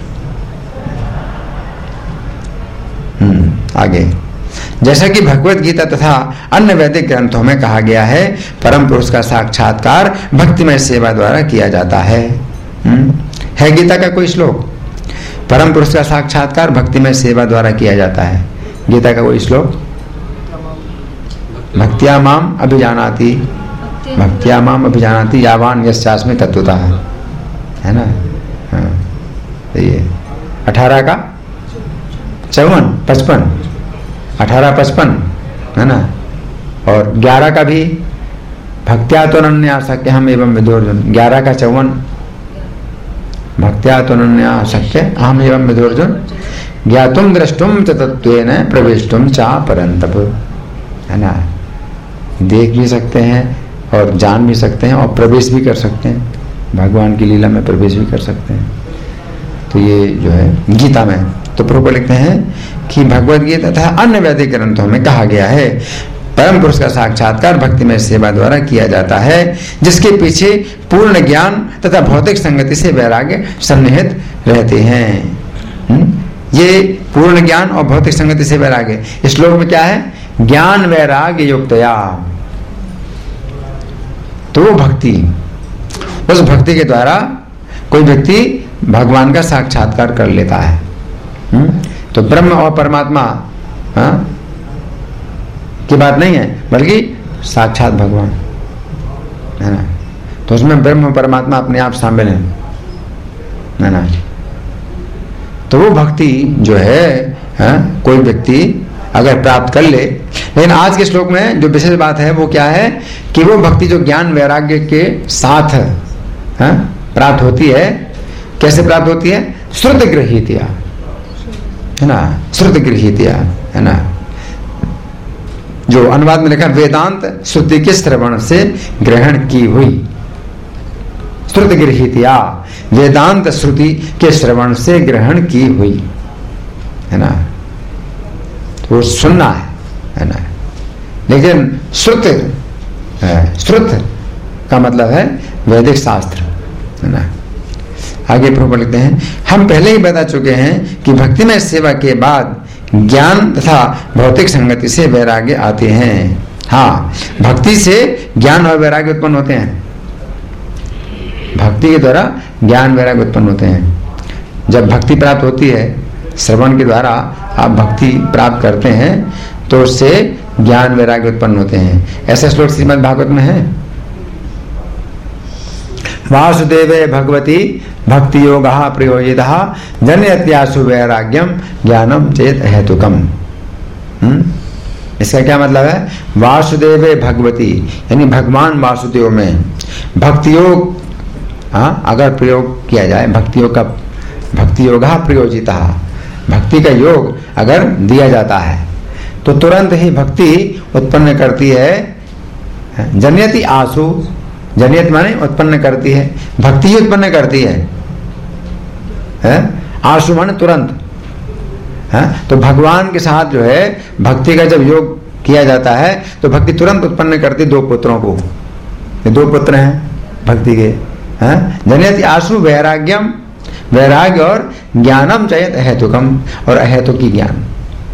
आगे, जैसा कि भगवत गीता तथा अन्य वैदिक ग्रंथों में कहा गया है, परम पुरुष का साक्षात्कार भक्तिमय सेवा द्वारा किया जाता है। गीता का कोई श्लोक? परम पुरुष का साक्षात्कार भक्तिमय सेवा द्वारा किया जाता है। गीता का कोई श्लोक? भक्त्या माम अभिजानाति, भक्त्या माम अभिजानाति यावान यस्यास्मि तत्वतः, है ना। हाँ, ये 18 का 54, 55, 18, 55, है ना। और 11 का भी भक्त्या तो अनन्या सख्यहम एवं विदुर्जुन, 11 का 54, भक्त्या तो अनन्या सख्य अहम एवं विदुर्जुन ज्ञातुम द्रष्टुम च तत्त्वेन प्रविष्टुम चा परंतप, है ना। देख भी सकते हैं और जान भी सकते हैं और प्रवेश भी कर सकते हैं, भगवान की लीला में प्रवेश भी कर सकते हैं। तो ये जो है गीता में, तो प्रभुपाद लिखते हैं कि भगवद गीता तथा अन्य वैदिक ग्रंथों में कहा गया है, परम पुरुष का साक्षात्कार भक्तिमय सेवा द्वारा किया जाता है, जिसके पीछे पूर्ण ज्ञान तथा भौतिक संगति से वैराग्य सन्निहित रहते हैं। ये पूर्ण ज्ञान और भौतिक संगति से वैराग्य, इस श्लोक में क्या है? ज्ञान वैराग्य युक्तया। तो वो भक्ति, उस भक्ति के द्वारा कोई व्यक्ति भगवान का साक्षात्कार कर लेता है। तो ब्रह्म और परमात्मा की बात नहीं है, बल्कि साक्षात भगवान, है ना। तो उसमें ब्रह्म और परमात्मा अपने आप शामिल है ना। तो वो भक्ति जो है, कोई व्यक्ति अगर प्राप्त कर ले। लेकिन आज के श्लोक में जो विशेष बात है वो क्या है कि वो भक्ति जो ज्ञान वैराग्य के साथ प्राप्त होती है। कैसे प्राप्त होती है? श्रुत गृहीतया, है ना, श्रुत गृहीतया, है ना। जो अनुवाद में लिखा वेदांत श्रुति के श्रवण से ग्रहण की हुई, श्रुत गृहीतया, वेदांत श्रुति के श्रवण से ग्रहण की हुई, है ना। तो सुनना है ना। लेकिन श्रुत, श्रुत का मतलब है वैदिक शास्त्र, है ना। आगे प्रभु लिखते हैं, हम पहले ही बता चुके हैं कि भक्तिमय सेवा के बाद ज्ञान तथा भौतिक संगति से वैराग्य आते हैं। हाँ, भक्ति से ज्ञान और वैराग्य उत्पन्न होते हैं। भक्ति के द्वारा ज्ञान वैराग्य उत्पन्न होते हैं। जब भक्ति प्राप्त होती है, श्रवण के द्वारा आप भक्ति प्राप्त करते हैं, तो उससे ज्ञान वैराग्य उत्पन्न होते हैं। ऐसे श्लोक श्रीमद् भागवत में है। वासुदेवे भगवती भक्ति योग प्रयोजितः जन्यत्यासु वैराग्यम ज्ञानम चेत हेतुकम। इसका क्या मतलब है? वासुदेवे भगवती यानी भगवान वासुदेव में भक्ति योग अगर प्रयोग किया जाए, भक्ति योग का, भक्ति योग प्रयोजितः, भक्ति का योग अगर दिया जाता है तो तुरंत ही भक्ति उत्पन्न करती है। जन्यति आसु, जनियत माने उत्पन्न करती है, भक्ति ही उत्पन्न करती है? आशु माने तुरंत है। तो भगवान के साथ जो है भक्ति का जब योग किया जाता है तो भक्ति तुरंत उत्पन्न करती दो पुत्रों को। ये दो पुत्र हैं भक्ति के, जनियति आशु वैराग्यम, वैराग्य और ज्ञानम चयत अहेतुकम, और अहेतुकी ज्ञान।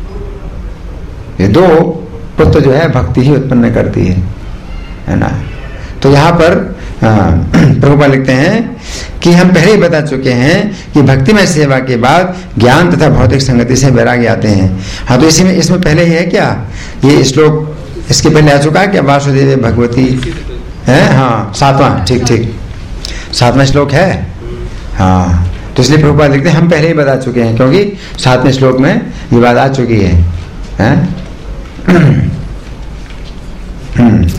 ये दो पुत्र जो है भक्ति ही उत्पन्न करती है ना। तो यहाँ पर प्रभुपाद लिखते हैं कि हम पहले ही बता चुके हैं कि भक्तिमय सेवा के बाद ज्ञान तथा भौतिक संगति से वैराग्य आते हैं। हाँ, तो इसमें पहले ही है क्या ये श्लोक? इसके पहले आ चुका है क्या? वासुदेव भगवती है, हाँ, 7वां, ठीक ठीक, 7वां श्लोक है। हाँ, तो इसलिए प्रभुपाद लिखते हैं हम पहले ही बता चुके हैं, क्योंकि 7वें श्लोक में ये बात आ चुकी है।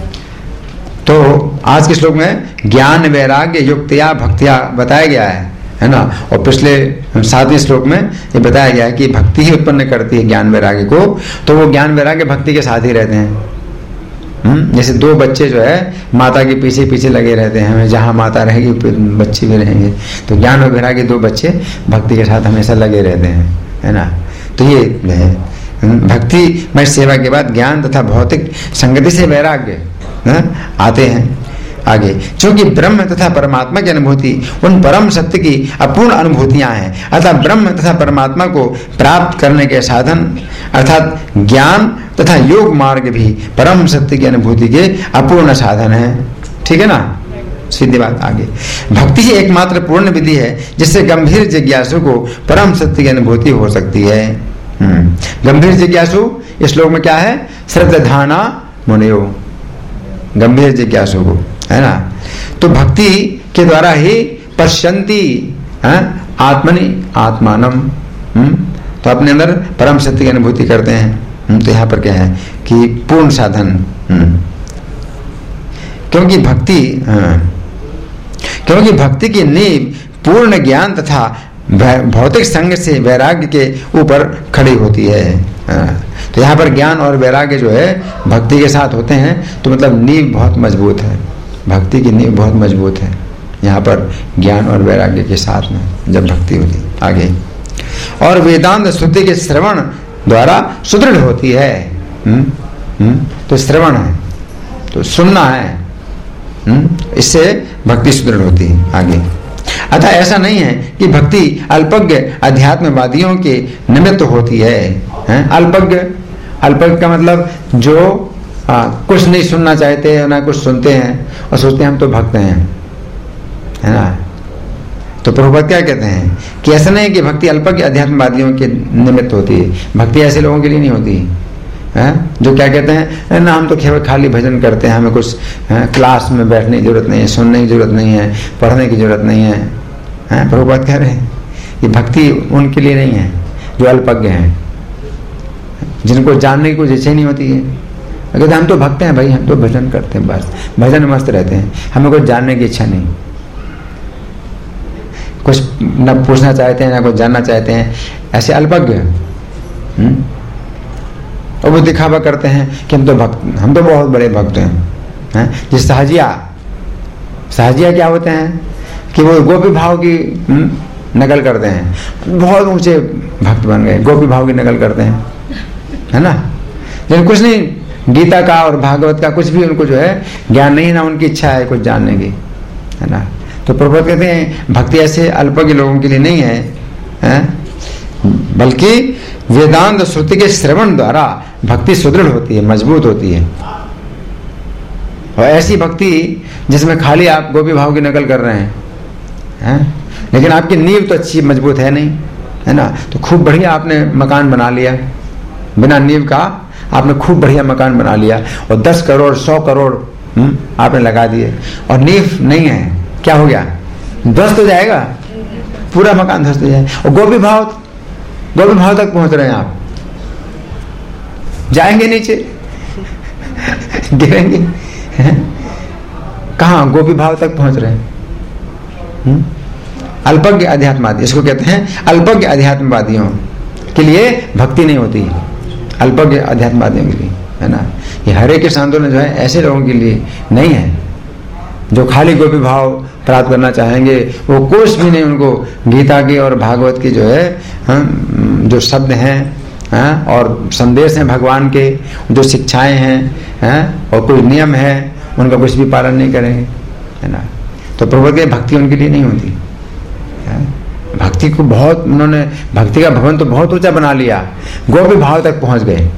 तो आज के श्लोक में ज्ञान वैराग्य युक्तया भक्तिया बताया गया है ना। और पिछले 7वें श्लोक में ये बताया गया है कि भक्ति ही उत्पन्न करती है ज्ञान वैराग्य को, तो वो ज्ञान वैराग्य भक्ति के साथ ही रहते हैं। जैसे दो बच्चे जो है माता के पीछे पीछे लगे रहते हैं, हमें जहाँ माता रहेगी बच्चे भी रहेंगे, तो ज्ञान और वैराग्य दो बच्चे भक्ति के साथ हमेशा लगे रहते हैं, है ना। तो ये भक्ति में सेवा के बाद ज्ञान तथा भौतिक संगति से वैराग्य आते हैं आगे। क्योंकि ब्रह्म तथा परमात्मा की अनुभूति उन परम सत्य की अपूर्ण अनुभूतियां हैं, अतः ब्रह्म तथा परमात्मा को प्राप्त करने के साधन अर्थात ज्ञान तथा योग मार्ग भी परम सत्य की अनुभूति के अपूर्ण साधन है। ठीक है ना, सीधी बात। आगे, भक्ति ही एकमात्र पूर्ण विधि है जिससे गंभीर जिज्ञासु को परम सत्य की अनुभूति हो सकती है। गंभीर जिज्ञासु इस श्लोक में क्या है? श्रद्धाना मुनियो, गंभीर जिज्ञासु को, है ना। तो भक्ति के द्वारा ही पश्यन्ति आत्मनि आत्मानम, तो अपने अंदर परम सत्य की अनुभूति करते हैं। तो यहाँ पर क्या है कि पूर्ण साधन, क्योंकि भक्ति की नींव पूर्ण ज्ञान तथा भौतिक संग से वैराग्य के ऊपर खड़ी होती है। तो यहाँ पर ज्ञान और वैराग्य जो है भक्ति के साथ होते हैं, तो मतलब नींव बहुत मजबूत है, भक्ति की नींव बहुत मजबूत है यहाँ पर ज्ञान और वैराग्य के साथ में जब भक्ति होती है। आगे, और वेदांत श्रुति के श्रवण द्वारा सुदृढ़ होती है। तो श्रवण है तो सुनना है, इससे भक्ति सुदृढ़ होती है। आगे, अतः ऐसा नहीं है कि भक्ति अल्पज्ञ अध्यात्मवादियों के निमित्त होती है। अल्पज्ञ का मतलब जो कुछ नहीं सुनना चाहते ना कुछ सुनते हैं और सोचते हैं हम तो भक्त हैं, है ना। तो प्रभुपाद क्या कहते हैं कि ऐसा नहीं कि भक्ति अल्पज्ञ अध्यात्मवादियों के निमित्त होती है, भक्ति ऐसे लोगों के लिए नहीं होती है जो क्या कहते हैं ना हम तो केवल खाली भजन करते हैं, हमें कुछ क्लास में बैठने की जरूरत नहीं है, सुनने की जरूरत नहीं है, पढ़ने की जरूरत नहीं है। प्रभुपाद कह रहे हैं कि भक्ति उनके लिए नहीं है जो अल्पज्ञ हैं, जिनको जानने की कुछ इच्छा नहीं होती है। कहते हम तो भक्त हैं भाई, हम तो भजन करते हैं, बस भजन मस्त रहते हैं, हमें कुछ जानने की इच्छा नहीं, कुछ न पूछना चाहते हैं ना कुछ जानना चाहते हैं, ऐसे अल्पज्ञ। और वो दिखावा करते हैं कि हम तो बहुत बड़े भक्त हैं। जिस सहजिया क्या होते हैं कि वो गोपी भाव की नकल करते हैं, बहुत ऊंचे भक्त बन गए, गोपी भाव की नकल करते हैं, है ना। लेकिन कुछ नहीं, गीता का और भागवत का कुछ भी उनको जो है ज्ञान नहीं, ना उनकी इच्छा है कुछ जानने की, है ना। तो प्रभुपाद कहते हैं भक्ति ऐसे अल्पज्ञ लोगों के लिए नहीं है, बल्कि वेदांत श्रुति के श्रवण द्वारा भक्ति सुदृढ़ होती है, मजबूत होती है। और ऐसी भक्ति जिसमें खाली आप गोपी भाव की नकल कर रहे हैं, लेकिन आपकी नींव तो अच्छी मजबूत है नहीं, है ना। तो खूब बढ़िया आपने मकान बना लिया, बिना नींव का आपने खूब बढ़िया मकान बना लिया और 10 करोड़ 100 करोड़ आपने लगा दिए और नींव नहीं है, क्या हो गया? ध्वस्त हो जाएगा, पूरा मकान ध्वस्त हो जाएगा। और गोपी भाव तक पहुंच रहे हैं आप, जाएंगे नीचे, गिरेंगे। कहाँ? गोपी भाव तक पहुंच रहे हैं। अल्पज्ञ अध्यात्मवादी, इसको कहते हैं अल्पज्ञ अध्यात्मवादियों के लिए भक्ति नहीं होती, अल्पज्ञ अध्यात्मवादियों के लिए, है ना। ये हरे कृष्ण आंदोलन जो है ऐसे लोगों के लिए नहीं है जो खाली गोपी भाव प्राप्त करना चाहेंगे, वो कुछ भी नहीं, उनको गीता की और भागवत की जो है जो शब्द हैं और संदेश हैं भगवान के, जो शिक्षाएं हैं और कोई नियम है, उनका कुछ भी पालन नहीं करेंगे, है ना। तो प्रभुपाद की भक्ति उनके लिए नहीं होती। भक्ति को बहुत उन्होंने, भक्ति का भवन तो बहुत ऊंचा बना लिया, गोपी भाव तक पहुंच गए,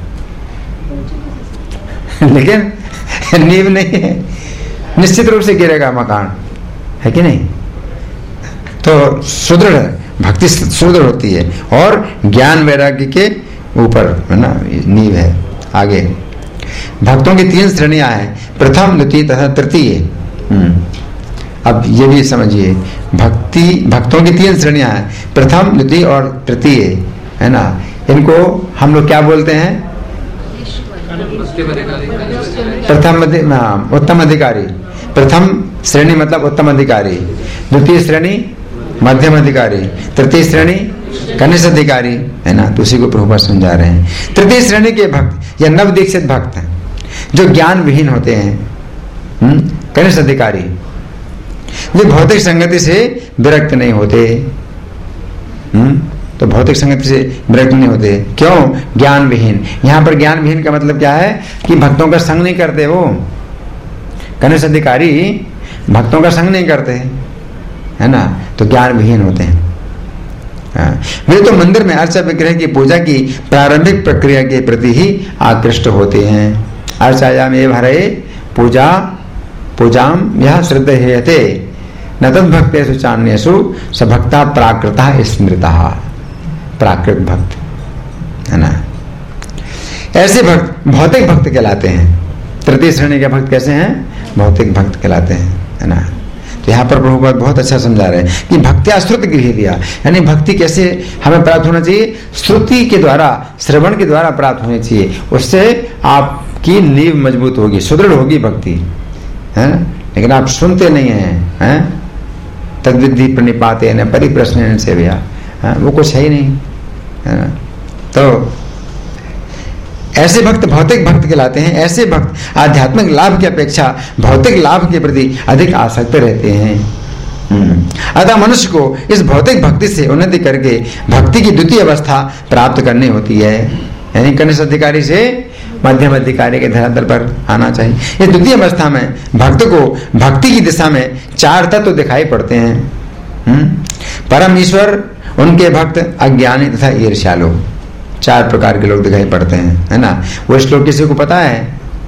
लेकिन नींव नहीं है, निश्चित रूप से गिरेगा मकान, है कि नहीं। तो सुदृढ़ भक्ति सुदृढ़ होती है और ज्ञान वैराग्य के ऊपर, है ना, नींव है। आगे, भक्तों की 3 श्रेणियां हैं, प्रथम द्वितीय तथा तृतीय। अब ये भी समझिए, भक्तों की 3 श्रेणियां हैं, प्रथम द्वितीय और तृतीय, है ना। इनको हम लोग क्या बोलते हैं? प्रथम उत्तम अधिकारी। प्रथम श्रेणी मतलब उत्तम अधिकारी, द्वितीय श्रेणी मध्यम अधिकारी, तृतीय श्रेणी कनिष्ठ अधिकारी, है ना। तो उसी को प्रभुपाद समझा रहे हैं। तृतीय श्रेणी के भक्त या नव दीक्षित भक्त हैं जो ज्ञान विहीन होते हैं, कनिष्ठ अधिकारी, वे भौतिक संगति से विरक्त नहीं होते। तो भौतिक संगति से विरक्त नहीं होते क्यों? ज्ञान विहीन। यहां पर ज्ञान विहीन का मतलब क्या है कि भक्तों का संग नहीं करते। वो कनिष्ठ अधिकारी भक्तों का संग नहीं करते, है ना, तो ज्ञान विहीन होते हैं। वे तो मंदिर में अर्चा विग्रह की पूजा की प्रारंभिक प्रक्रिया के प्रति ही आकृष्ट होते हैं। अर्चायाम एव हरे पूजाम यह श्रद्धेयते न तद्भक्तेषु चान्येषु स भक्ता प्राकृता स्मृता। प्राकृत भक्त, है ना। ऐसे भक्त भौतिक भक्त कहलाते हैं। तृतीय श्रेणी के भक्त कैसे हैं? भौतिक भक्त कहलाते हैं, है ना। तो यहाँ पर प्रभुपाद बहुत अच्छा समझा रहे हैं कि भक्त्या श्रुति गृह दिया, यानी भक्ति कैसे हमें प्राप्त होना चाहिए? श्रुति के द्वारा, श्रवण के द्वारा प्राप्त होनी चाहिए। उससे आपकी नींव मजबूत होगी, सुदृढ़ होगी भक्ति, है। लेकिन आप सुनते नहीं हैं, तद्विधि प्रणिपाते न परिप्रश्न सेवया, वो कुछ है ही नहीं, है ना। तो ऐसे भक्त भौतिक भक्त कहलाते हैं। ऐसे भक्त आध्यात्मिक लाभ की अपेक्षा भौतिक लाभ के प्रति अधिक आसक्त रहते हैं। अतः मनुष्य को इस भौतिक भक्ति से उन्नति करके भक्ति की द्वितीय अवस्था प्राप्त करनी होती है, यानी कनिष्ठ अधिकारी से मध्यम अधिकारी के धरातल पर आना चाहिए। इस द्वितीय अवस्था में भक्त को भक्ति की दिशा में 4 तत्व दिखाई पड़ते हैं। परम ईश्वर, उनके भक्त, अज्ञानी तथा ईर्ष्यालु। 4 प्रकार के लोग दिखाई पड़ते हैं, है ना। वो श्लोक किसी को पता है?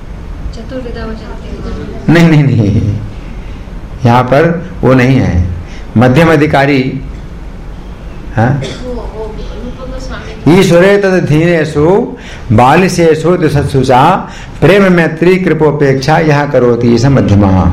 नहीं, यहाँ पर वो नहीं है। मध्यम अधिकारी, ईश्वरे तद धीरेषु बालिशेषु दिशत्सुचा प्रेम मैत्री कृपोपेक्षा यह करोति स मध्यमः।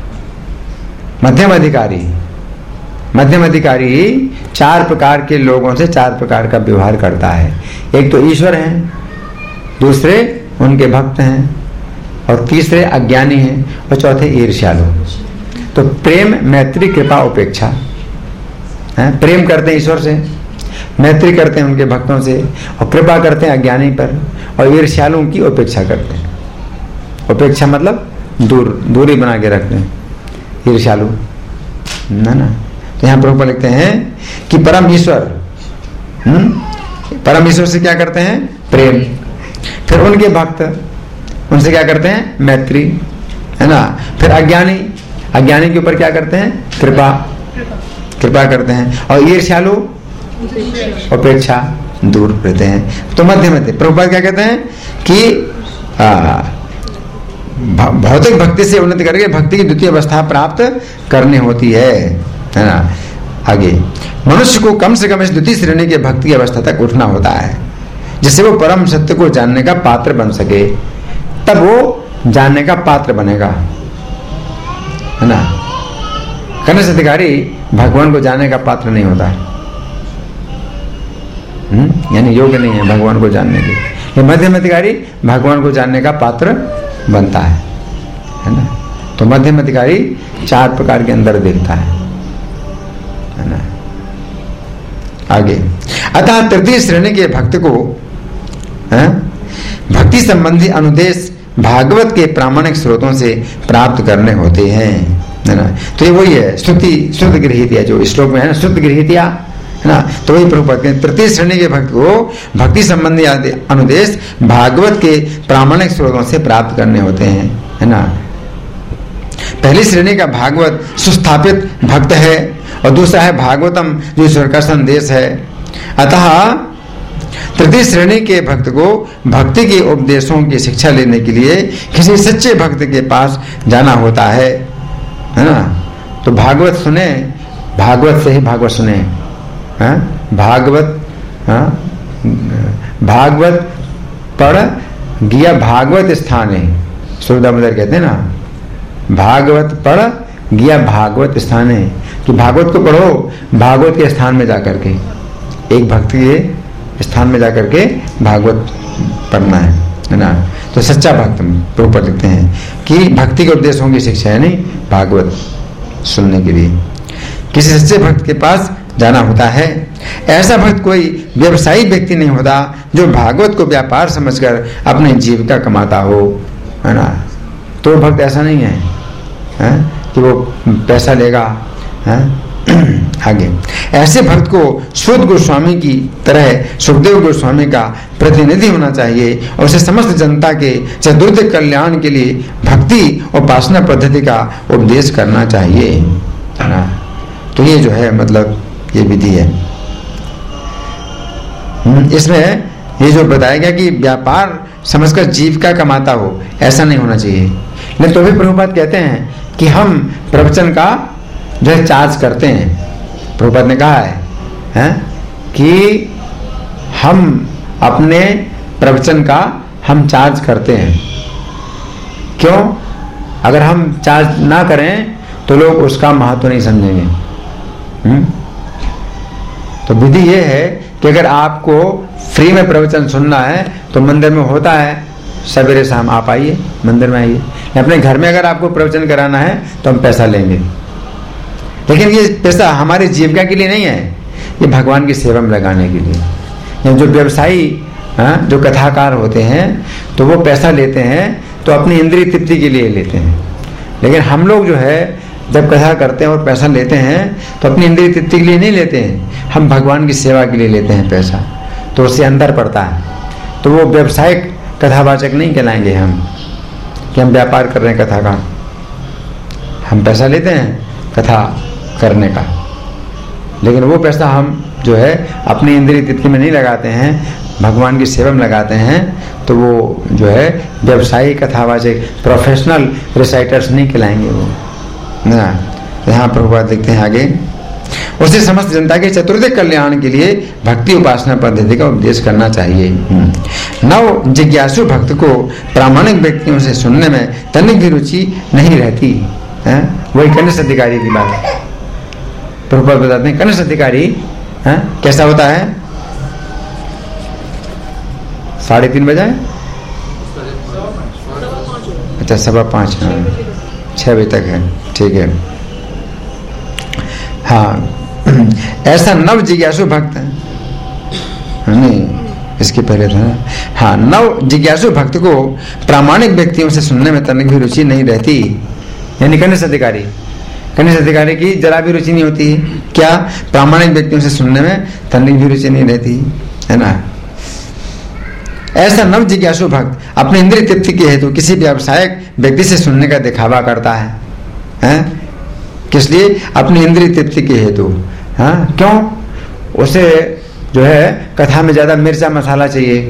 मध्यम अधिकारी 4 प्रकार के लोगों से 4 प्रकार का व्यवहार करता है। एक तो ईश्वर हैं, दूसरे उनके भक्त हैं, और तीसरे अज्ञानी हैं, और चौथे ईर्ष्यालु। तो प्रेम मैत्री कृपा उपेक्षा, प्रेम करते हैं ईश्वर से, मैत्री करते हैं उनके भक्तों से, और कृपा करते हैं अज्ञानी पर, और ईर्ष्यालुओं की उपेक्षा करते हैं। उपेक्षा मतलब दूरी बना के रखते हैं ईर्ष्यालु, ना। तो यहाँ प्रभुपाद लिखते हैं कि परम ईश्वर से क्या करते हैं? प्रेम। फिर उनके भक्त, उनसे क्या करते हैं? मैत्री, है ना। फिर अज्ञानी के ऊपर क्या करते हैं? कृपा करते हैं, और ईर्ष्यालु उपेक्षा, दूर रहते हैं। तो मध्य प्रभुपाद क्या कहते हैं कि भौतिक भक्ति से उन्नति करके भक्ति की द्वितीय अवस्था प्राप्त करनी होती है ना। आगे मनुष्य को कम से कम इस द्वितीय श्रेणी के भक्ति की अवस्था तक उठना होता है, जिससे वो परम सत्य को जानने का पात्र बन सके। तब वो जानने का पात्र बनेगा, है ना। कनिष्ठ अधिकारी भगवान को जानने का पात्र नहीं होता है, यानी योग्य नहीं है भगवान को जानने के। ये मध्यम अधिकारी भगवान को जानने का पात्र बनता है ना। तो मध्यम अधिकारी 4 प्रकार के अंदर देखता है ना। आगे अतः तृतीय श्रेणी के भक्त को भक्ति संबंधी अनुदेश भागवत के प्रामाणिक स्रोतों से प्राप्त करने होते हैं, है ना। तो ये वही है श्रुति गृहीतिया, जो श्लोक में है ना, श्रुति गृहीतिया, है ना। तो वही प्रभुपाद कहते हैं तृतीय श्रेणी के भक्त को भक्ति संबंधी अनुदेश भागवत के प्रामाणिक स्रोतों से प्राप्त करने होते हैं, है ना। पहली श्रेणी का भागवत सुस्थापित भक्त है, और दूसरा है भागवतम जो ईश्वर का संदेश है। अतः तृतीय श्रेणी के भक्त को भक्ति के उपदेशों की शिक्षा लेने के लिए किसी सच्चे भक्त के पास जाना होता है ना। तो भागवत सुने, भागवत से ही भागवत सुने, भागवत पढ़ गया भागवत स्थाने, सूरदास कहते हैं ना, भागवत पढ़ गया भागवत स्थाने। कि भागवत को पढ़ो भागवत के स्थान में जाकर के, एक भक्त के स्थान में जाकर के भागवत पढ़ना है ना। तो सच्चा भक्त प्रभुपाद लिखते हैं कि भक्ति के उपदेशों की शिक्षा है नहीं, भागवत सुनने के लिए। किसी सच्चे भक्त के पास जाना होता है। ऐसा भक्त कोई व्यवसायिक व्यक्ति नहीं होता जो भागवत को व्यापार समझकर अपनी जीविका कमाता हो, है ना। तो भक्त ऐसा नहीं है कि वो पैसा लेगा, है? आगे ऐसे भक्त को शुद्ध गोस्वामी की तरह सुखदेव गोस्वामी का प्रतिनिधि होना चाहिए और उसे समस्त जनता के चतुर्थ कल्याण के लिए भक्ति और उपासना पद्धति का उपदेश करना चाहिए, है ना। तो ये जो है मतलब ये विधि है। इसमें ये जो बताया गया कि व्यापार समझकर जीविका कमाता हो, ऐसा नहीं होना चाहिए। लेकिन तो भी प्रभुपाद कहते हैं कि हम प्रवचन का जो है चार्ज करते हैं। प्रभुपाद ने कहा है कि हम अपने प्रवचन का हम चार्ज करते हैं। क्यों? अगर हम चार्ज ना करें तो लोग उसका महत्व नहीं समझेंगे। तो विधि ये है कि अगर आपको फ्री में प्रवचन सुनना है तो मंदिर में होता है, सवेरे शाम आप आइए, मंदिर में आइए। अपने घर में अगर आपको प्रवचन कराना है तो हम पैसा लेंगे, लेकिन ये पैसा हमारी जीविका के लिए नहीं है, ये भगवान की सेवा में लगाने के लिए। जो व्यवसायी जो कथाकार होते हैं तो वो पैसा लेते हैं तो अपनी इंद्रिय तृप्ति के लिए लेते हैं, लेकिन हम लोग जो है जब कथा करते हैं और पैसा लेते हैं तो अपनी इंद्रिय तृप्ति के लिए नहीं लेते हैं, हम भगवान की सेवा के लिए लेते हैं पैसा। तो उससे अंदर पड़ता है, तो वो व्यवसायिक कथावाचक नहीं कहलाएंगे हम कि हम व्यापार कर रहे हैं कथा का। हम पैसा लेते हैं कथा करने का, लेकिन वो पैसा हम जो है अपनी इंद्रिय तृप्ति में नहीं लगाते हैं, भगवान की सेवा में लगाते हैं। तो वो जो है व्यवसायिक कथावाचक प्रोफेशनल रिसाइटर्स नहीं कहलाएंगे वो ना। यहाँ प्रभुपाद लिखते हैं आगे, उसे समस्त जनता के चतुर्थ कल्याण के लिए भक्ति उपासना पद्धति का उपदेश करना चाहिए। नव जिज्ञासु भक्त को प्रामाणिक व्यक्तियों से सुनने में तनिक भी रुचि नहीं रहती है। वही कनिष्ठ अधिकारी की बात है। प्रभुपाद बताते हैं कनिष्ठ अधिकारी कैसा होता है? 3:30 बजे, अच्छा 5:15, 6 बजे तक है, ठीक है। हाँ, ऐसा नव जिज्ञासु भक्त नहीं, इसके पहले था। हाँ, नव जिज्ञासु भक्त को प्रामाणिक व्यक्तियों से सुनने में तनिक भी रुचि नहीं रहती, यानी कनिष्ठ अधिकारी की जरा भी रुचि नहीं होती। क्या? प्रामाणिक व्यक्तियों से सुनने में तनिक भी रुचि नहीं रहती, है ना। ऐसा नव जिज्ञासु भक्त अपने इंद्रिय तृप्ति के हेतु किसी व्यावसायिक व्यक्ति से सुनने का दिखावा करता है? किस लिए? अपनी इंद्रिय तृप्ति के हेतु। क्यों? उसे जो है कथा में ज्यादा मिर्चा मसाला चाहिए।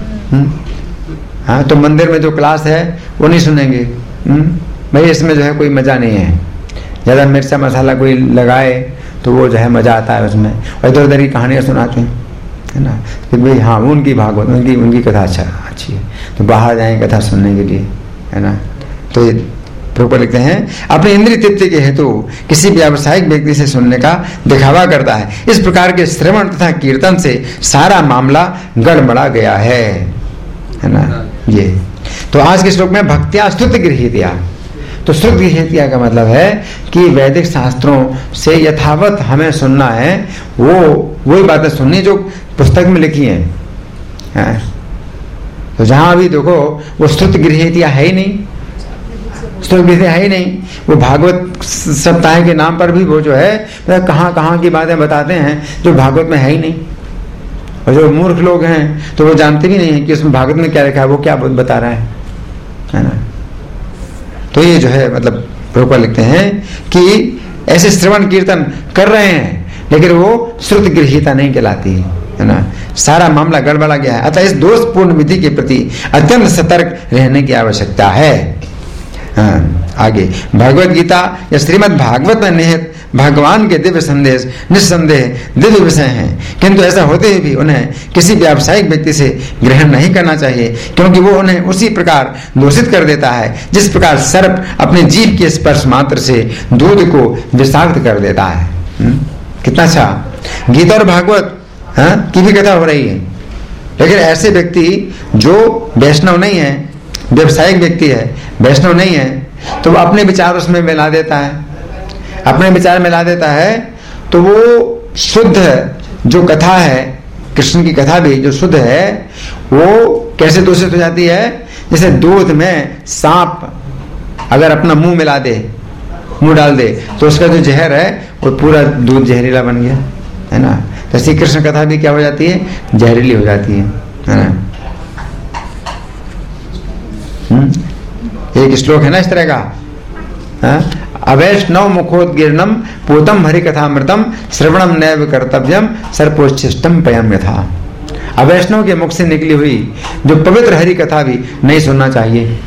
तो मंदिर में जो क्लास है वो नहीं सुनेंगे। भाई इसमें जो है कोई मजा नहीं है, ज्यादा मिर्चा मसाला कोई लगाए तो वो जो है मजा आता है उसमें, और इधर उधर की कहानियां सुनाते हैं, है ना। कि भाई हाँ उनकी भागवत उनकी कथा अच्छी है, तो बाहर जाएंगे कथा सुनने के लिए, है ना। तो ये प्रभुपाद लिखते हैं अपनी इंद्रिय तृप्ति के हेतु किसी व्यावसायिक व्यक्ति से सुनने का दिखावा करता है। इस प्रकार के श्रवण तथा कीर्तन से सारा मामला गड़बड़ा गया है ना। ये तो आज के श्लोक में भक्त्या स्तुति गृहीत्या, तो स्तुति गृहीत्या का मतलब है कि वैदिक शास्त्रों से यथावत हमें सुनना है, वही बातें सुननी जो पुस्तक में लिखी है। तो जहां अभी देखो वो स्तुति गृहीत्या है ही नहीं, स्तुति है ही नहीं। वो भागवत सप्ताह के नाम पर भी वो जो है कहाँ की बातें बताते हैं जो भागवत में है ही नहीं। और जो मूर्ख लोग हैं तो वो जानते भी नहीं है कि उसमें भागवत में क्या लिखा है, वो क्या बता रहा है ना। तो ये जो है मतलब प्रभुपाद लिखते हैं कि ऐसे श्रवण कीर्तन कर रहे हैं लेकिन वो श्रुति गृहीता नहीं कहलाती है ना। सारा मामला गड़बड़ा गया है। अतः इस दोषपूर्ण विधि के प्रति अत्यंत सतर्क रहने की आवश्यकता है। आगे भगवत गीता या श्रीमद् भागवत में निहित भगवान के दिव्य संदेश निस्संदेह दिव्य विषय हैं, किंतु ऐसा होते हुए भी उन्हें किसी व्यावसायिक व्यक्ति से ग्रहण नहीं करना चाहिए, क्योंकि वो उन्हें उसी प्रकार दूषित कर देता है जिस प्रकार सर्प अपने जीभ के स्पर्श मात्र से दूध को विषाक्त कर देता है। कितना अच्छा, गीता और भागवत की भी कथा हो रही है, लेकिन ऐसे व्यक्ति जो वैष्णव नहीं है, व्यवसायिक व्यक्ति है, वैष्णव नहीं है, तो वो अपने विचार उसमें मिला देता है। अपने विचार में ला देता है, तो वो शुद्ध जो कथा है, कृष्ण की कथा भी जो शुद्ध है, वो कैसे दूषित हो जाती है? जैसे दूध में सांप अगर अपना मुंह मिला दे, मुंह डाल दे, तो उसका जो जहर है वो पूरा दूध जहरीला बन गया, है ना। तो श्री कृष्ण कथा भी क्या हो जाती है? जहरीली हो जाती है ना। एक श्लोक है ना इस तरह का, अवैष्णव मुखोदगीर्णम पूतम हरि कथामृतम श्रवणम नैव कर्तव्यम सर्पोच्छिष्टम पयम यथा। अवैष्णव के मुख से निकली हुई जो पवित्र हरि कथा भी नहीं सुनना चाहिए।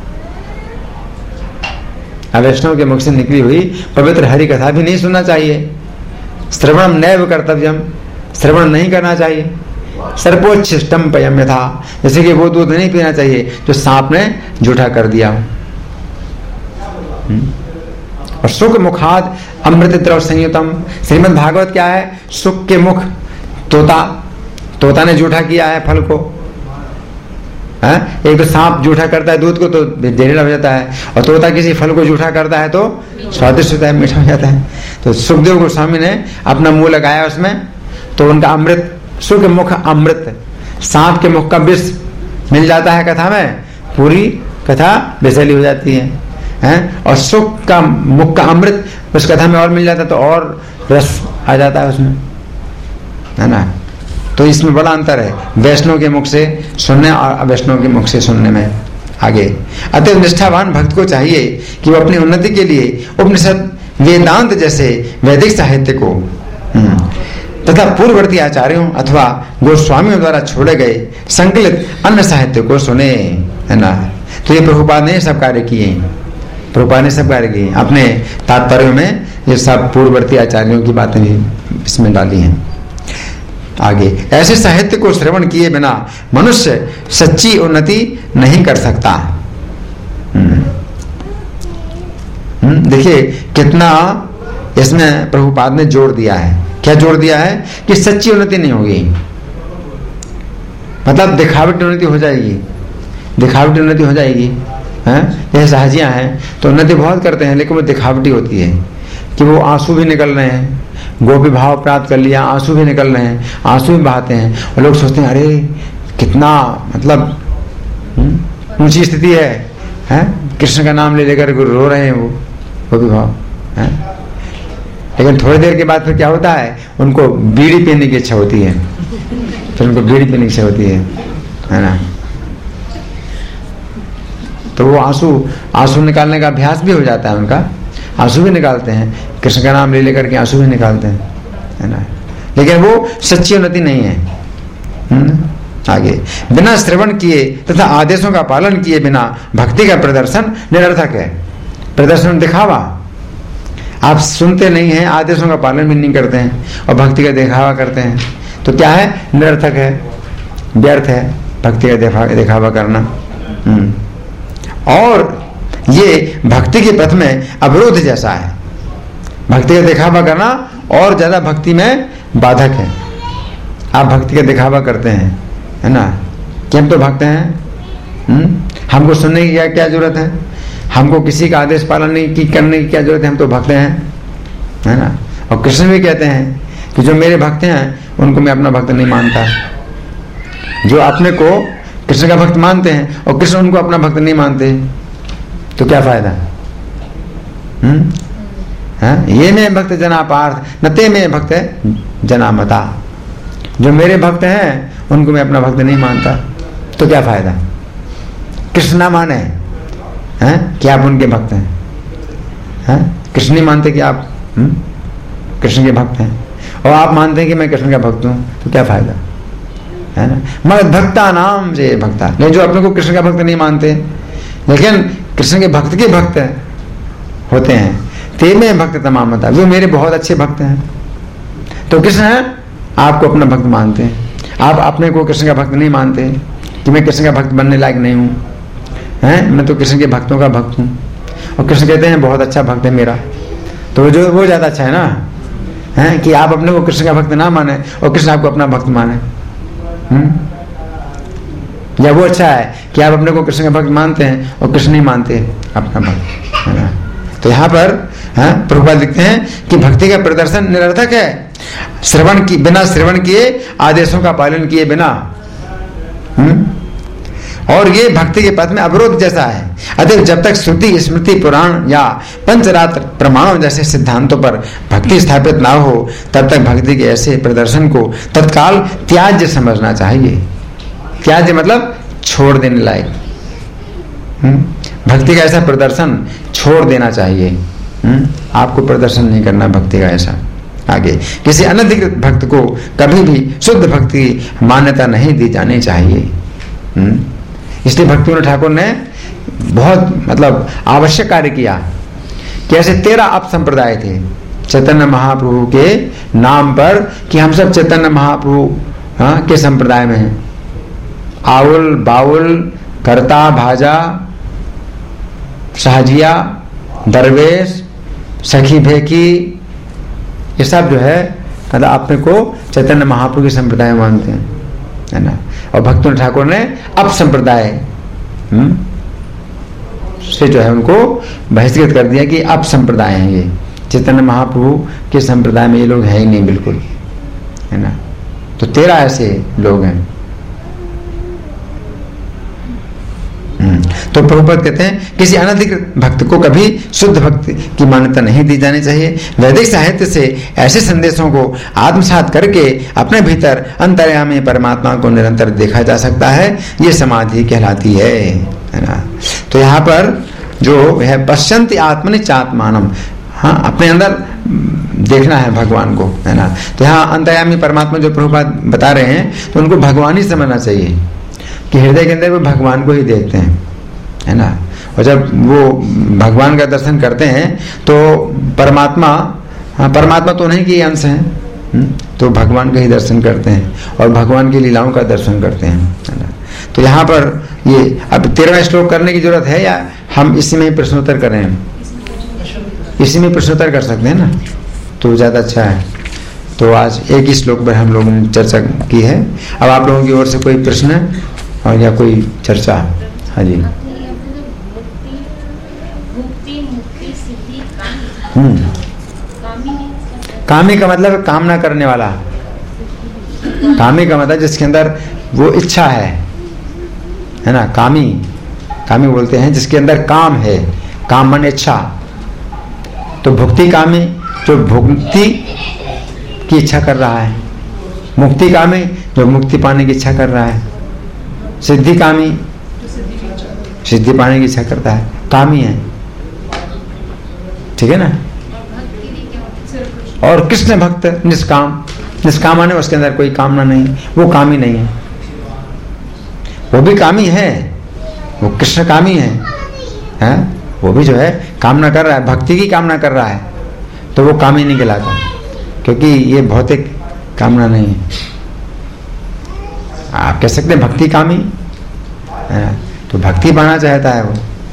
अवैष्णव के मुख से निकली हुई पवित्र हरि कथा भी नहीं सुनना चाहिए। श्रवणम नैव कर्तव्यम, श्रवण नहीं करना चाहिए। सर्पोच्छिष्टम पयम यथा, जैसे कि वो दूध नहीं पीना चाहिए जो सांप ने जूठा कर दिया। और सुख मुखाद अमृत द्रव संयुतम, श्रीमद् भागवत क्या है? सुख के मुख तोता ने जूठा किया है फल को। एक तो सांप जूठा करता है दूध को तो जहरीला हो जाता है, और तोता किसी फल को जूठा करता है तो स्वादिष्ट होता है, मीठा हो जाता है। तो सुखदेव गोस्वामी ने अपना मुंह लगाया उसमें, तो उनका अमृत, सुख मुख अमृत, सांप के मुख का विष मिल जाता है कथा में, पूरी कथा विषैली हो जाती है। और सुख का मुख का अमृत उस कथा में और मिल जाता है तो और रस आ जाता है उसमें, है ना। तो इसमें बड़ा अंतर है वैष्णव के मुख से सुनने और अवैष्णव के मुख से सुनने में। आगे, अतः निष्ठावान भक्त को चाहिए कि वो अपनी उन्नति के लिए उपनिषद, वेदांत जैसे वैदिक साहित्य को तथा पूर्ववर्ती आचार्यों अथवा गोस्वामियों द्वारा छोड़े गए संकलित अन्य साहित्य को सुने, है ना। तो ये प्रभुपाद ने सब कार्य किए, प्रभुपाद ने सब कार्य किए। अपने तात्पर्य में ये सब पूर्ववर्ती आचार्यों की बातें भी इसमें डाली हैं। आगे, ऐसे साहित्य को श्रवण किए बिना मनुष्य सच्ची उन्नति नहीं कर सकता। देखिए कितना इसमें प्रभुपाद ने जोर दिया है। क्या जोर दिया है? कि सच्ची उन्नति नहीं होगी, मतलब दिखावटी उन्नति हो जाएगी, दिखावटी उन्नति हो जाएगी। जैसे साहजियां हैं तो उन्नति बहुत करते हैं, लेकिन वो दिखावटी होती है कि वो आंसू भी निकल रहे हैं, गोपी भाव प्राप्त कर लिया, आंसू भी निकल रहे हैं, आंसू भी बहाते हैं, और लोग सोचते हैं अरे कितना मतलब ऊंची स्थिति है, कृष्ण का नाम ले लेकर रो रहे हैं वो गोपी भाव है। लेकिन थोड़ी देर के बाद फिर क्या होता है? उनको बीड़ी पीने की इच्छा होती है, फिर उनको बीड़ी पीने की इच्छा होती है ना। तो वो आंसू निकालने का अभ्यास भी हो जाता है उनका, आंसू भी निकालते हैं, कृष्ण का नाम ले लेकर के आंसू भी निकालते हैं, है ना। लेकिन वो सच्ची उन्नति नहीं है। आगे, बिना श्रवण किए तथा आदेशों का पालन किए बिना भक्ति का प्रदर्शन निरर्थक है। प्रदर्शन दिखावा, आप सुनते नहीं हैं, आदेशों का पालन भी नहीं करते हैं और भक्ति का दिखावा करते हैं, तो क्या है? निरर्थक है, व्यर्थ है भक्ति का दिखावा करना। और ये भक्ति के पथ में अवरोध जैसा है। भक्ति का दिखावा करना और ज्यादा भक्ति में बाधक है। आप भक्ति का दिखावा करते हैं, है ना, कि हम तो भक्त हैं, हमको सुनने की क्या जरूरत है, हमको किसी का आदेश पालन नहीं करने की क्या जरूरत है, हम तो भक्त हैं, है ना। और कृष्ण भी कहते हैं कि जो मेरे भक्त हैं उनको मैं अपना भक्त नहीं मानता। जो अपने को कृष्ण का भक्त मानते हैं और कृष्ण उनको अपना भक्त नहीं मानते, तो क्या फायदा? ये में भक्त जना पार्थ न ते में भक्त जना मता। जो मेरे भक्त हैं उनको मैं अपना भक्त नहीं मानता, तो क्या फायदा? कृष्ण ना माने कि आप उनके भक्त हैं, कृष्ण नहीं मानते कि आप कृष्ण के भक्त हैं, और आप मानते हैं कि मैं कृष्ण का भक्त हूं, तो क्या फायदा, है ना। मगर भक्ता नाम से भक्ता, लेकिन जो अपने को कृष्ण का भक्त नहीं मानते लेकिन कृष्ण के भक्त के भक्त होते हैं, ते में भक्त तमामता, वो मेरे बहुत अच्छे भक्त हैं। तो कृष्ण है आपको अपना भक्त मानते हैं, आप अपने को कृष्ण का भक्त नहीं मानते कि मैं कृष्ण का भक्त बनने लायक नहीं हूँ, मैं तो कृष्ण के भक्तों का भक्त हूँ। और कृष्ण कहते हैं बहुत अच्छा भक्त है मेरा, तो जो वो ज्यादा अच्छा है ना, कि आप अपने को कृष्ण का भक्त ना माने और कृष्ण आपको अपना भक्त माने। या वो अच्छा है कि आप अपने को कृष्ण का भक्त मानते हैं और कृष्ण नहीं मानते अपना भक्त, है ना। तो यहाँ पर प्रभुपाद लिखते हैं कि भक्ति का प्रदर्शन निरर्थक है, बिना श्रवण किए, आदेशों का पालन किए बिना, और ये भक्ति के पथ में अवरोध जैसा है। अतः जब तक श्रुति, स्मृति, पुराण या पंचरात्र प्रमाणों जैसे सिद्धांतों पर भक्ति स्थापित ना हो, तब तक भक्ति के ऐसे प्रदर्शन को तत्काल त्याज्य समझना चाहिए। त्याज्य मतलब छोड़ देने लायक। भक्ति का ऐसा प्रदर्शन छोड़ देना चाहिए। आपको प्रदर्शन नहीं करना भक्ति का ऐसा। आगे, किसी अनधिकृत भक्त को कभी भी शुद्ध भक्ति की मान्यता नहीं दी जानी चाहिए। इसलिए भक्तिविनोद ठाकुर ने बहुत मतलब आवश्यक कार्य किया कि ऐसे 13 अपसंप्रदाय थे चैतन्य महाप्रभु के नाम पर, कि हम सब चैतन्य महाप्रभु के संप्रदाय में हैं। आउल, बाउल, कर्ता, भाजा, शाहजिया, दरवेश, सखी भेकी, ये सब जो है मतलब अपने को चैतन्य महाप्रभु के संप्रदाय मानते हैं, है ना। और भक्तिविनोद ठाकुर ने अप संप्रदाय से जो है उनको बहिष्कृत कर दिया कि अप संप्रदाय हैं ये, चैतन्य महाप्रभु के संप्रदाय में ये लोग हैं ही नहीं बिल्कुल, है ना। तो 13 ऐसे लोग हैं। तो प्रभुपाद कहते हैं किसी अनधिकृत भक्त को कभी शुद्ध भक्ति की मान्यता नहीं दी जानी चाहिए। वैदिक साहित्य से ऐसे संदेशों को आत्मसात करके अपने भीतर अंतर्यामी परमात्मा को निरंतर देखा जा सकता है, ये समाधि कहलाती है ना। तो यहाँ पर जो है पश्यन्ति आत्मनि चात्मानम, अपने अंदर देखना है भगवान को, है ना। तो यहाँ अंतर्यामी परमात्मा जो प्रभुपाद बता रहे हैं, तो उनको भगवान ही समझना चाहिए कि हृदय के अंदर वो भगवान को ही देखते हैं, है ना। और जब वो भगवान का दर्शन करते हैं तो परमात्मा तो नहीं कि अंश है, तो भगवान का ही दर्शन करते हैं और भगवान की लीलाओं का दर्शन करते हैं, है ना। तो यहाँ पर ये अब 13वां श्लोक करने की जरूरत है या हम इसी में ही प्रश्नोत्तर करें? इसी में प्रश्नोत्तर कर सकते हैं ना, तो ज़्यादा अच्छा है। तो आज एक ही श्लोक पर हम लोगों ने चर्चा की है। अब आप लोगों की ओर से कोई प्रश्न और या कोई चर्चा? हाँ जी। कामी का मतलब कामना करने वाला। कामी का मतलब जिसके अंदर वो इच्छा है ना। कामी बोलते हैं जिसके अंदर काम है, काम मन इच्छा। तो भुक्ति कामी जो भुक्ति की इच्छा कर रहा है, मुक्ति कामी जो मुक्ति पाने की इच्छा कर रहा है, सिद्धि कामी सिद्धि पाने की इच्छा करता है, कामी है, ठीक है ना। और कृष्ण भक्त निष्काम माने उसके अंदर कोई कामना नहीं, वो कामी नहीं है। वो भी कामी है, वो कृष्ण कामी है, वो भी जो है कामना कर रहा है, भक्ति की कामना कर रहा है, तो वो कामी नहीं कहलाता, क्योंकि ये भौतिक कामना नहीं है। आप कह सकते हैं भक्ति कामी है, तो भक्ति पाना चाहता है वो।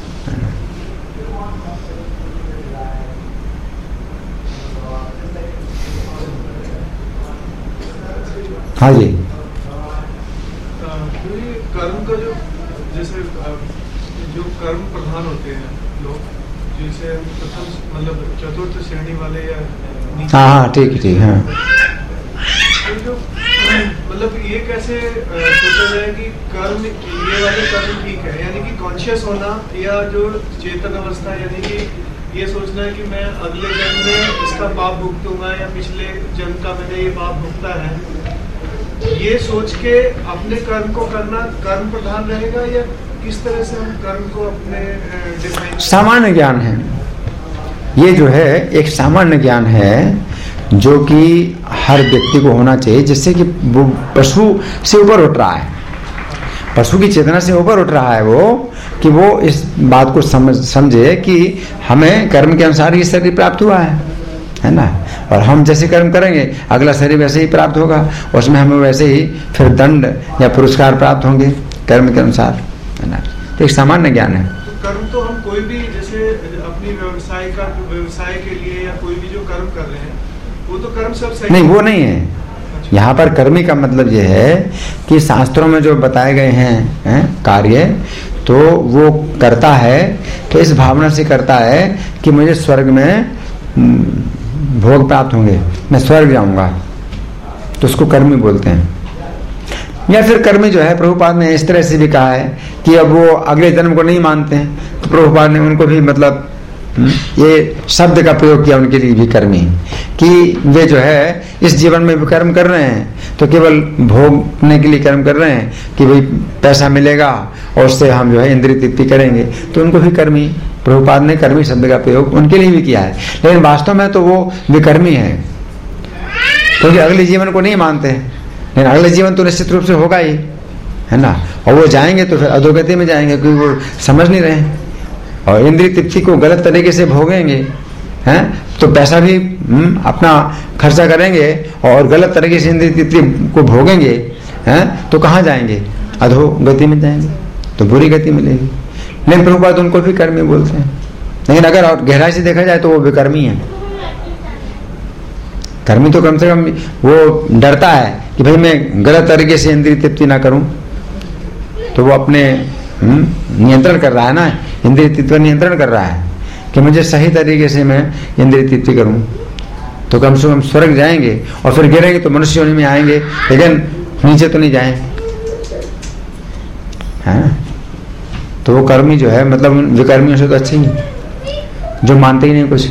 हाँ जी। कर्म का जो जैसे जो कर्म प्रधान होते हैं लोग, जैसे प्रथम मतलब चतुर्थ श्रेणी वाले या हाँ ठीक हाँ। तो जो मतलब ये कैसे सोचा जाए कि कर्म ये वाले कर्म ठीक है, यानी कि कॉन्शियस होना, या जो चेतन अवस्था यानी कि ये सोचना है कि मैं अगले जन्म में इसका पाप भुगतूंगा या पिछले जन्म का मैंने ये पाप भुगता है, ये सोच के अपने कर्म को करना कर्म प्रधान रहेगा, या किस तरह से हम कर्म को अपने सामान्य ज्ञान है ये, जो है एक सामान्य ज्ञान है जो कि हर व्यक्ति को होना चाहिए, जिससे कि वो पशु से ऊपर उठ रहा है, पशु की चेतना से ऊपर उठ रहा है वो, कि वो इस बात को समझे कि हमें कर्म के अनुसार ये शरीर प्राप्त हुआ है ना, और हम जैसे कर्म करेंगे अगला शरीर वैसे ही प्राप्त होगा, उसमें हमें वैसे ही फिर दंड या पुरस्कार प्राप्त होंगे कर्म के अनुसार, है ना। तो एक सामान्य ज्ञान है। तो कर्म तो हम कोई भी जैसे अपनी व्यवसाय के लिए या कोई भी जो कर्म कर रहे हैं वो तो कर्म सब सही नहीं, वो नहीं है। यहाँ पर कर्मी का मतलब ये है कि शास्त्रों में जो बताए गए हैं कार्य, तो वो करता है तो इस भावना से करता है कि मुझे स्वर्ग में भोग प्राप्त होंगे, मैं स्वर्ग जाऊंगा, तो उसको कर्मी बोलते हैं। या फिर कर्मी जो है, प्रभुपाद ने इस तरह से भी कहा है कि अब वो अगले जन्म को नहीं मानते हैं, तो प्रभुपाद ने उनको भी मतलब ये शब्द का प्रयोग किया उनके लिए भी कर्मी, कि वे जो है इस जीवन में भी कर्म कर रहे हैं तो केवल भोगने के लिए कर्म कर रहे हैं कि भाई पैसा मिलेगा और उससे हम जो है इंद्रिय तृप्ति करेंगे, तो उनको भी कर्मी, प्रभुपाद ने कर्मी शब्द का प्रयोग उनके लिए भी किया है। लेकिन वास्तव में तो वो विकर्मी है, क्योंकि अगले जीवन को नहीं मानते हैं। लेकिन अगले जीवन तो निश्चित रूप से होगा ही, है ना, और वो जाएंगे तो फिर अधोगति में जाएंगे, क्योंकि वो समझ नहीं रहे और इंद्रिय तृप्ति को गलत तरीके से भोगेंगे, हैं, तो पैसा भी अपना खर्चा करेंगे और गलत तरीके से इंद्रिय तृप्ति को भोगेंगे, हैं, तो कहाँ जाएंगे? अधोगति में जाएंगे, तो बुरी गति मिलेगी। लेकिन प्रभुपाद उनको भी कर्मी बोलते हैं। लेकिन अगर और गहराई से देखा जाए तो वो विकर्मी है। कर्मी तो कम से कम वो डरता है कि भाई मैं गलत तरीके से इंद्रिय तृप्ति ना करूं, तो वो अपने नियंत्रण कर रहा है ना, इंद्रिय तृप्ति पर नियंत्रण कर रहा है कि मुझे सही तरीके से मैं इंद्रिय तृप्ति करूं, तो कम से कम स्वर्ग जाएंगे और फिर गिरेंगे तो मनुष्य योनि में आएंगे, लेकिन नीचे तो नहीं जाएंगे, है। तो वो कर्मी जो है मतलब विकर्मियों से तो अच्छे ही, जो मानते ही नहीं कुछ,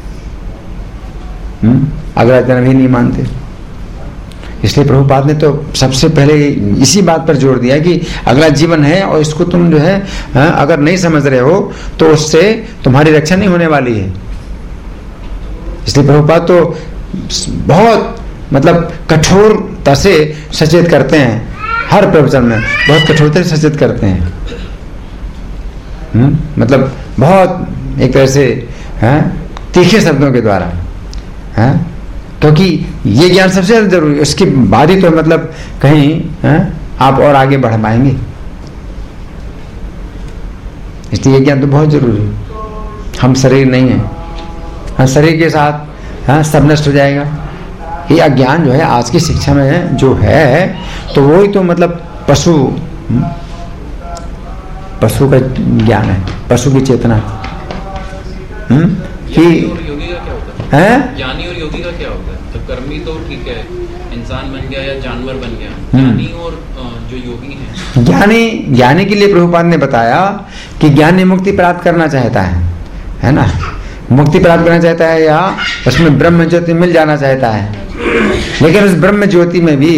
अगला जन्म ही नहीं मानते। इसलिए प्रभुपाद ने तो सबसे पहले इसी बात पर जोर दिया कि अगला जीवन है और इसको तुम जो है अगर नहीं समझ रहे हो तो उससे तुम्हारी रक्षा नहीं होने वाली है। इसलिए प्रभुपाद तो बहुत मतलब कठोरता से सचेत करते हैं, हर प्रवचन में बहुत कठोरता से सचेत करते हैं, मतलब बहुत एक तरह से तीखे शब्दों के द्वारा, क्योंकि ये ज्ञान सबसे ज्यादा जरूरी है। उसके बाद ही तो मतलब कहीं आप और आगे बढ़ पाएंगे। इसलिए ये ज्ञान तो बहुत जरूरी है। हम शरीर नहीं है, हम शरीर के साथ सब नष्ट हो जाएगा। ये अज्ञान जो है आज की शिक्षा में जो है, तो वो ही तो मतलब पशु का ज्ञान है, पशु की चेतना कि ज्ञानी और योगी का क्या होता है? तो कर्मी तो ठीक है, इंसान बन गया या जानवर बन गया, ज्ञानी और जो योगी हैं। ज्ञानी के लिए प्रभुपाद ने बताया कि ज्ञानी मुक्ति प्राप्त करना चाहता है ना, मुक्ति प्राप्त करना चाहता है या उसमें ब्रह्म ज्योति मिल जाना चाहता है, लेकिन उस ब्रह्म ज्योति में भी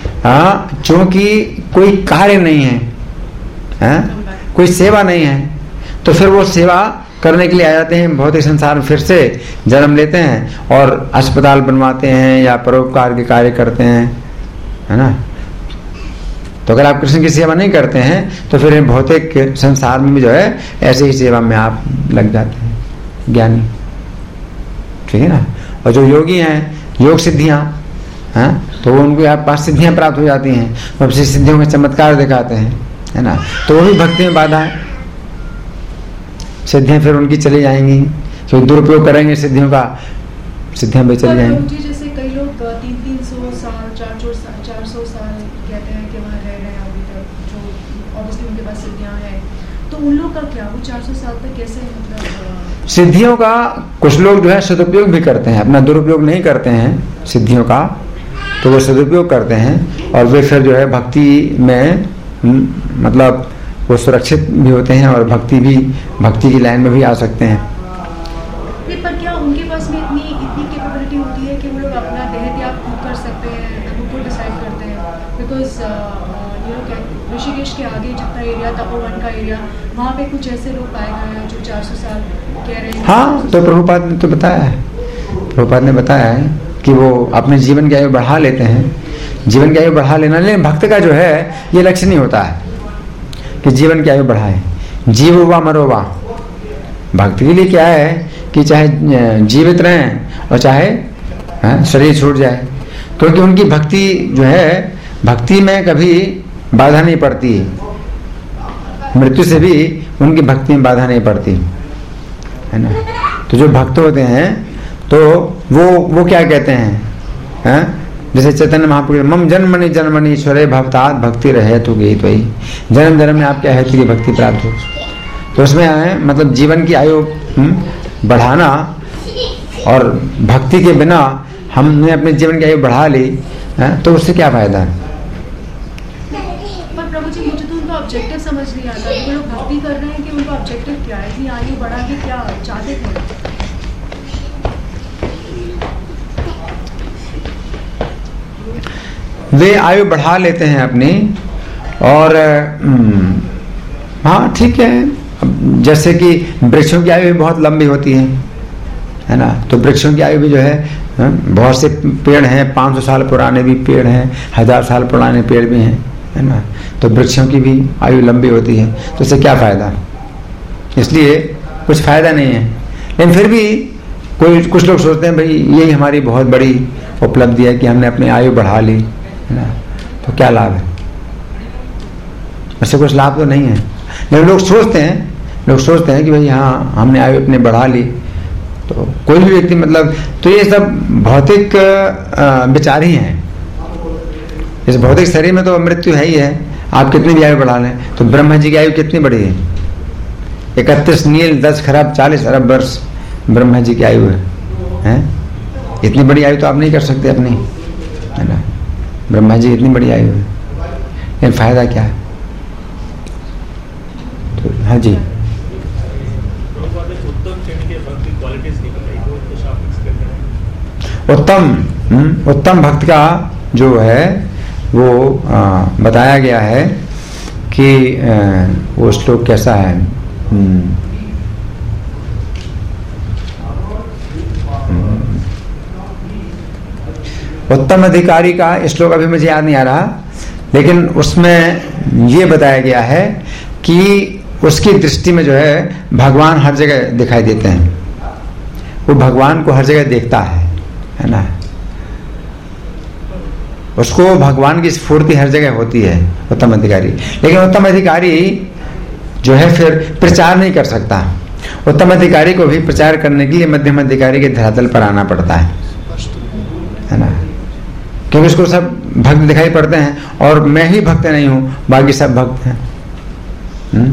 चूंकि कोई कार्य नहीं है, कोई सेवा नहीं है, तो फिर वो सेवा करने के लिए आ जाते हैं भौतिक संसार में, फिर से जन्म लेते हैं और अस्पताल बनवाते हैं या परोपकार के कार्य करते हैं, है ना। तो अगर आप कृष्ण की सेवा नहीं करते हैं तो फिर भौतिक संसार में भी जो है ऐसे ही सेवा में आप लग जाते हैं, ज्ञानी, ठीक है ना। और जो योगी हैं, योग सिद्धियां, तो उनके पास सिद्धियां प्राप्त हो जाती हैं, वो सिद्धियों के चमत्कार दिखाते हैं, है ना। तो वो भी भक्ति में बाधा है, सिद्धियां फिर उनकी चली जाएंगी, तो दुरुपयोग करेंगे सिद्धियों का, सिद्धियां भी चली जाएंगी। जैसे कई लोग 300 साल 400 साल कहते हैं कि वहाँ रह रहे हैं अभी तक, जो ऑब्वियसली उनके पास सिद्धियां हैं, तो उन लोग का क्या, वो 400 साल तक कैसे मतलब सिद्धियों का कुछ लोग जो है सदुपयोग भी करते हैं, अपना दुरुपयोग नहीं करते हैं सिद्धियों का, तो वो सदुपयोग करते हैं और वे फिर जो है भक्ति में मतलब वो सुरक्षित भी होते हैं और भक्ति की लाइन में भी आ सकते हैं। पर क्या उनके पास में इतनी कैपेबिलिटी होती है कि वो लोग अपना देह त्याग खुद कर सकते हैं, खुद डिसाइड करते हैं? बिकॉज ऋषिकेश के आगे जितना एरिया, तपोवन का एरिया, वहाँ पे कुछ ऐसे लोग पाए गए हैं जो 400 साल कह रहे हैं। हाँ, तो प्रभुपाद ने तो बताया है, प्रभुपाद ने बताया है कि वो अपने जीवन की आयु बढ़ा लेते हैं, जीवन की आयु बढ़ा लेना। लेकिन भक्त का जो है ये लक्ष्य नहीं होता है कि जीवन की आयु बढ़ाए, जीवोवा मरोवा। भक्ति के लिए क्या है कि चाहे जीवित रहें और चाहे शरीर छूट जाए, क्योंकि उनकी भक्ति जो है, भक्ति में कभी बाधा नहीं पड़ती, मृत्यु से भी उनकी भक्ति में बाधा नहीं पड़ती, है ना। तो जो भक्त होते हैं तो वो क्या कहते हैं, जैसे चैतन्य महाप्रभु मम जन्मनि जन्मनि ईश्वरे भवतात भक्ति रहे तो गई तो ही, जन्म जन्म में आपके हेतु की भक्ति प्राप्त हो। तो उसमें है मतलब जीवन की आयु बढ़ाना, और भक्ति के बिना हमने अपने जीवन की आयु बढ़ा ली तो उससे क्या फायदा है? पर प्रभु जी मुझे तो उनका ऑब्जेक्टिव समझ नहीं आता, वो लोग भक्ति कर रहे हैं कि उनका ऑब्जेक्टिव क्या है, इतनी आयु बढ़ा के क्या चाहते थे? वे आयु बढ़ा लेते हैं अपनी, और हाँ ठीक है, जैसे कि वृक्षों की आयु भी बहुत लंबी होती है ना, तो वृक्षों की आयु भी जो है बहुत से पेड़ हैं 500 साल पुराने भी पेड़ हैं, 1000 साल पुराने पेड़ भी हैं, है ना, तो वृक्षों की भी आयु लंबी होती है, तो इससे क्या फायदा? इसलिए कुछ फायदा नहीं है। लेकिन फिर भी कुछ लोग सोचते हैं भाई यही हमारी बहुत बड़ी उपलब्धि है कि हमने अपनी आयु बढ़ा ली, है ना, तो क्या लाभ है? वैसे कुछ लाभ तो नहीं है, लेकिन लोग सोचते हैं कि भाई हाँ हमने आयु अपनी बढ़ा ली। तो कोई भी व्यक्ति मतलब, तो ये सब भौतिक विचार ही हैं। इस भौतिक शरीर में तो मृत्यु है ही है, आप कितनी भी आयु बढ़ा लें। तो ब्रह्मा जी की आयु कितनी बड़ी है? 31 नील 10 खरब 40 अरब वर्ष ब्रह्मा जी की आयु है? इतनी बड़ी आयु तो आप नहीं कर सकते अपनी, है ना। ब्रह्मा जी इतनी बड़ी आयु है, लेकिन फायदा क्या है? तो हाँ जी, उत्तम भक्त का जो है वो बताया गया है कि वो श्लोक कैसा है। उत्तम अधिकारी का श्लोक अभी मुझे याद नहीं आ रहा, लेकिन उसमें ये बताया गया है कि उसकी दृष्टि में जो है भगवान हर जगह दिखाई देते हैं, वो भगवान को हर जगह देखता है ना, उसको भगवान की स्फूर्ति हर जगह होती है उत्तम अधिकारी। लेकिन उत्तम अधिकारी जो है फिर प्रचार नहीं कर सकता। उत्तम अधिकारी को भी प्रचार करने के लिए मध्यम अधिकारी के धरातल पर आना पड़ता है ना, क्योंकि उसको सब भक्त दिखाई पड़ते हैं और मैं ही भक्त नहीं हूं, बाकी सब भक्त हैं।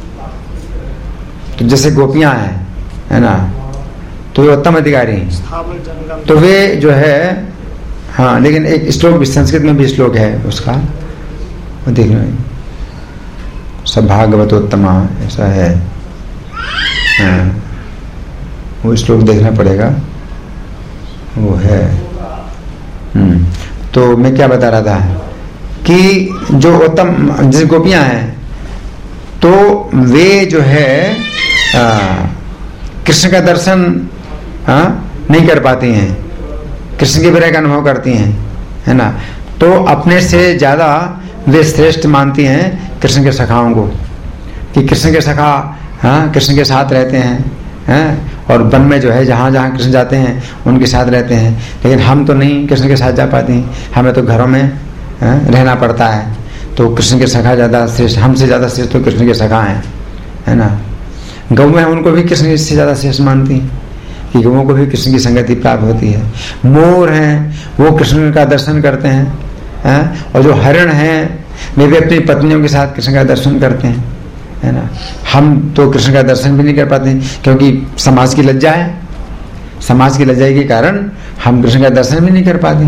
तो जैसे गोपियां हैं, है ना, तो वे उत्तम अधिकारी, तो वे जो है हाँ। लेकिन एक श्लोक भी संस्कृत में भी श्लोक है उसका, वो देखना सब भागवतोत्तमा ऐसा है, हाँ, वो श्लोक देखना पड़ेगा, वो है। तो मैं क्या बता रहा था कि जो उत्तम जैसे गोपियां हैं तो वे जो है कृष्ण का दर्शन नहीं कर पाती हैं, कृष्ण के विरह का अनुभव करती हैं, है ना, तो अपने से ज्यादा वे श्रेष्ठ मानती हैं कृष्ण के सखाओं को, कि कृष्ण के सखा कृष्ण के साथ रहते हैं और वन में जो है जहाँ जहाँ कृष्ण जाते हैं उनके साथ रहते हैं। लेकिन हम तो नहीं कृष्ण के साथ जा पाते हैं, हमें तो घरों में रहना पड़ता है। तो कृष्ण के सखा ज्यादा श्रेष्ठ, हमसे ज्यादा श्रेष्ठ तो कृष्ण के सखा हैं, है ना। गौएं उनको भी कृष्ण से ज्यादा श्रेष्ठ मानती हैं कि गौओं को भी कृष्ण की संगति प्राप्त होती है। मोर हैं वो कृष्ण का दर्शन करते हैं, और जो हरण हैं वे भी अपनी पत्नियों के साथ कृष्ण का दर्शन करते हैं, है ना। हम तो कृष्ण का दर्शन भी नहीं कर पाते क्योंकि समाज की लज्जा है, समाज की लज्जा के कारण हम कृष्ण का दर्शन भी नहीं कर पाते।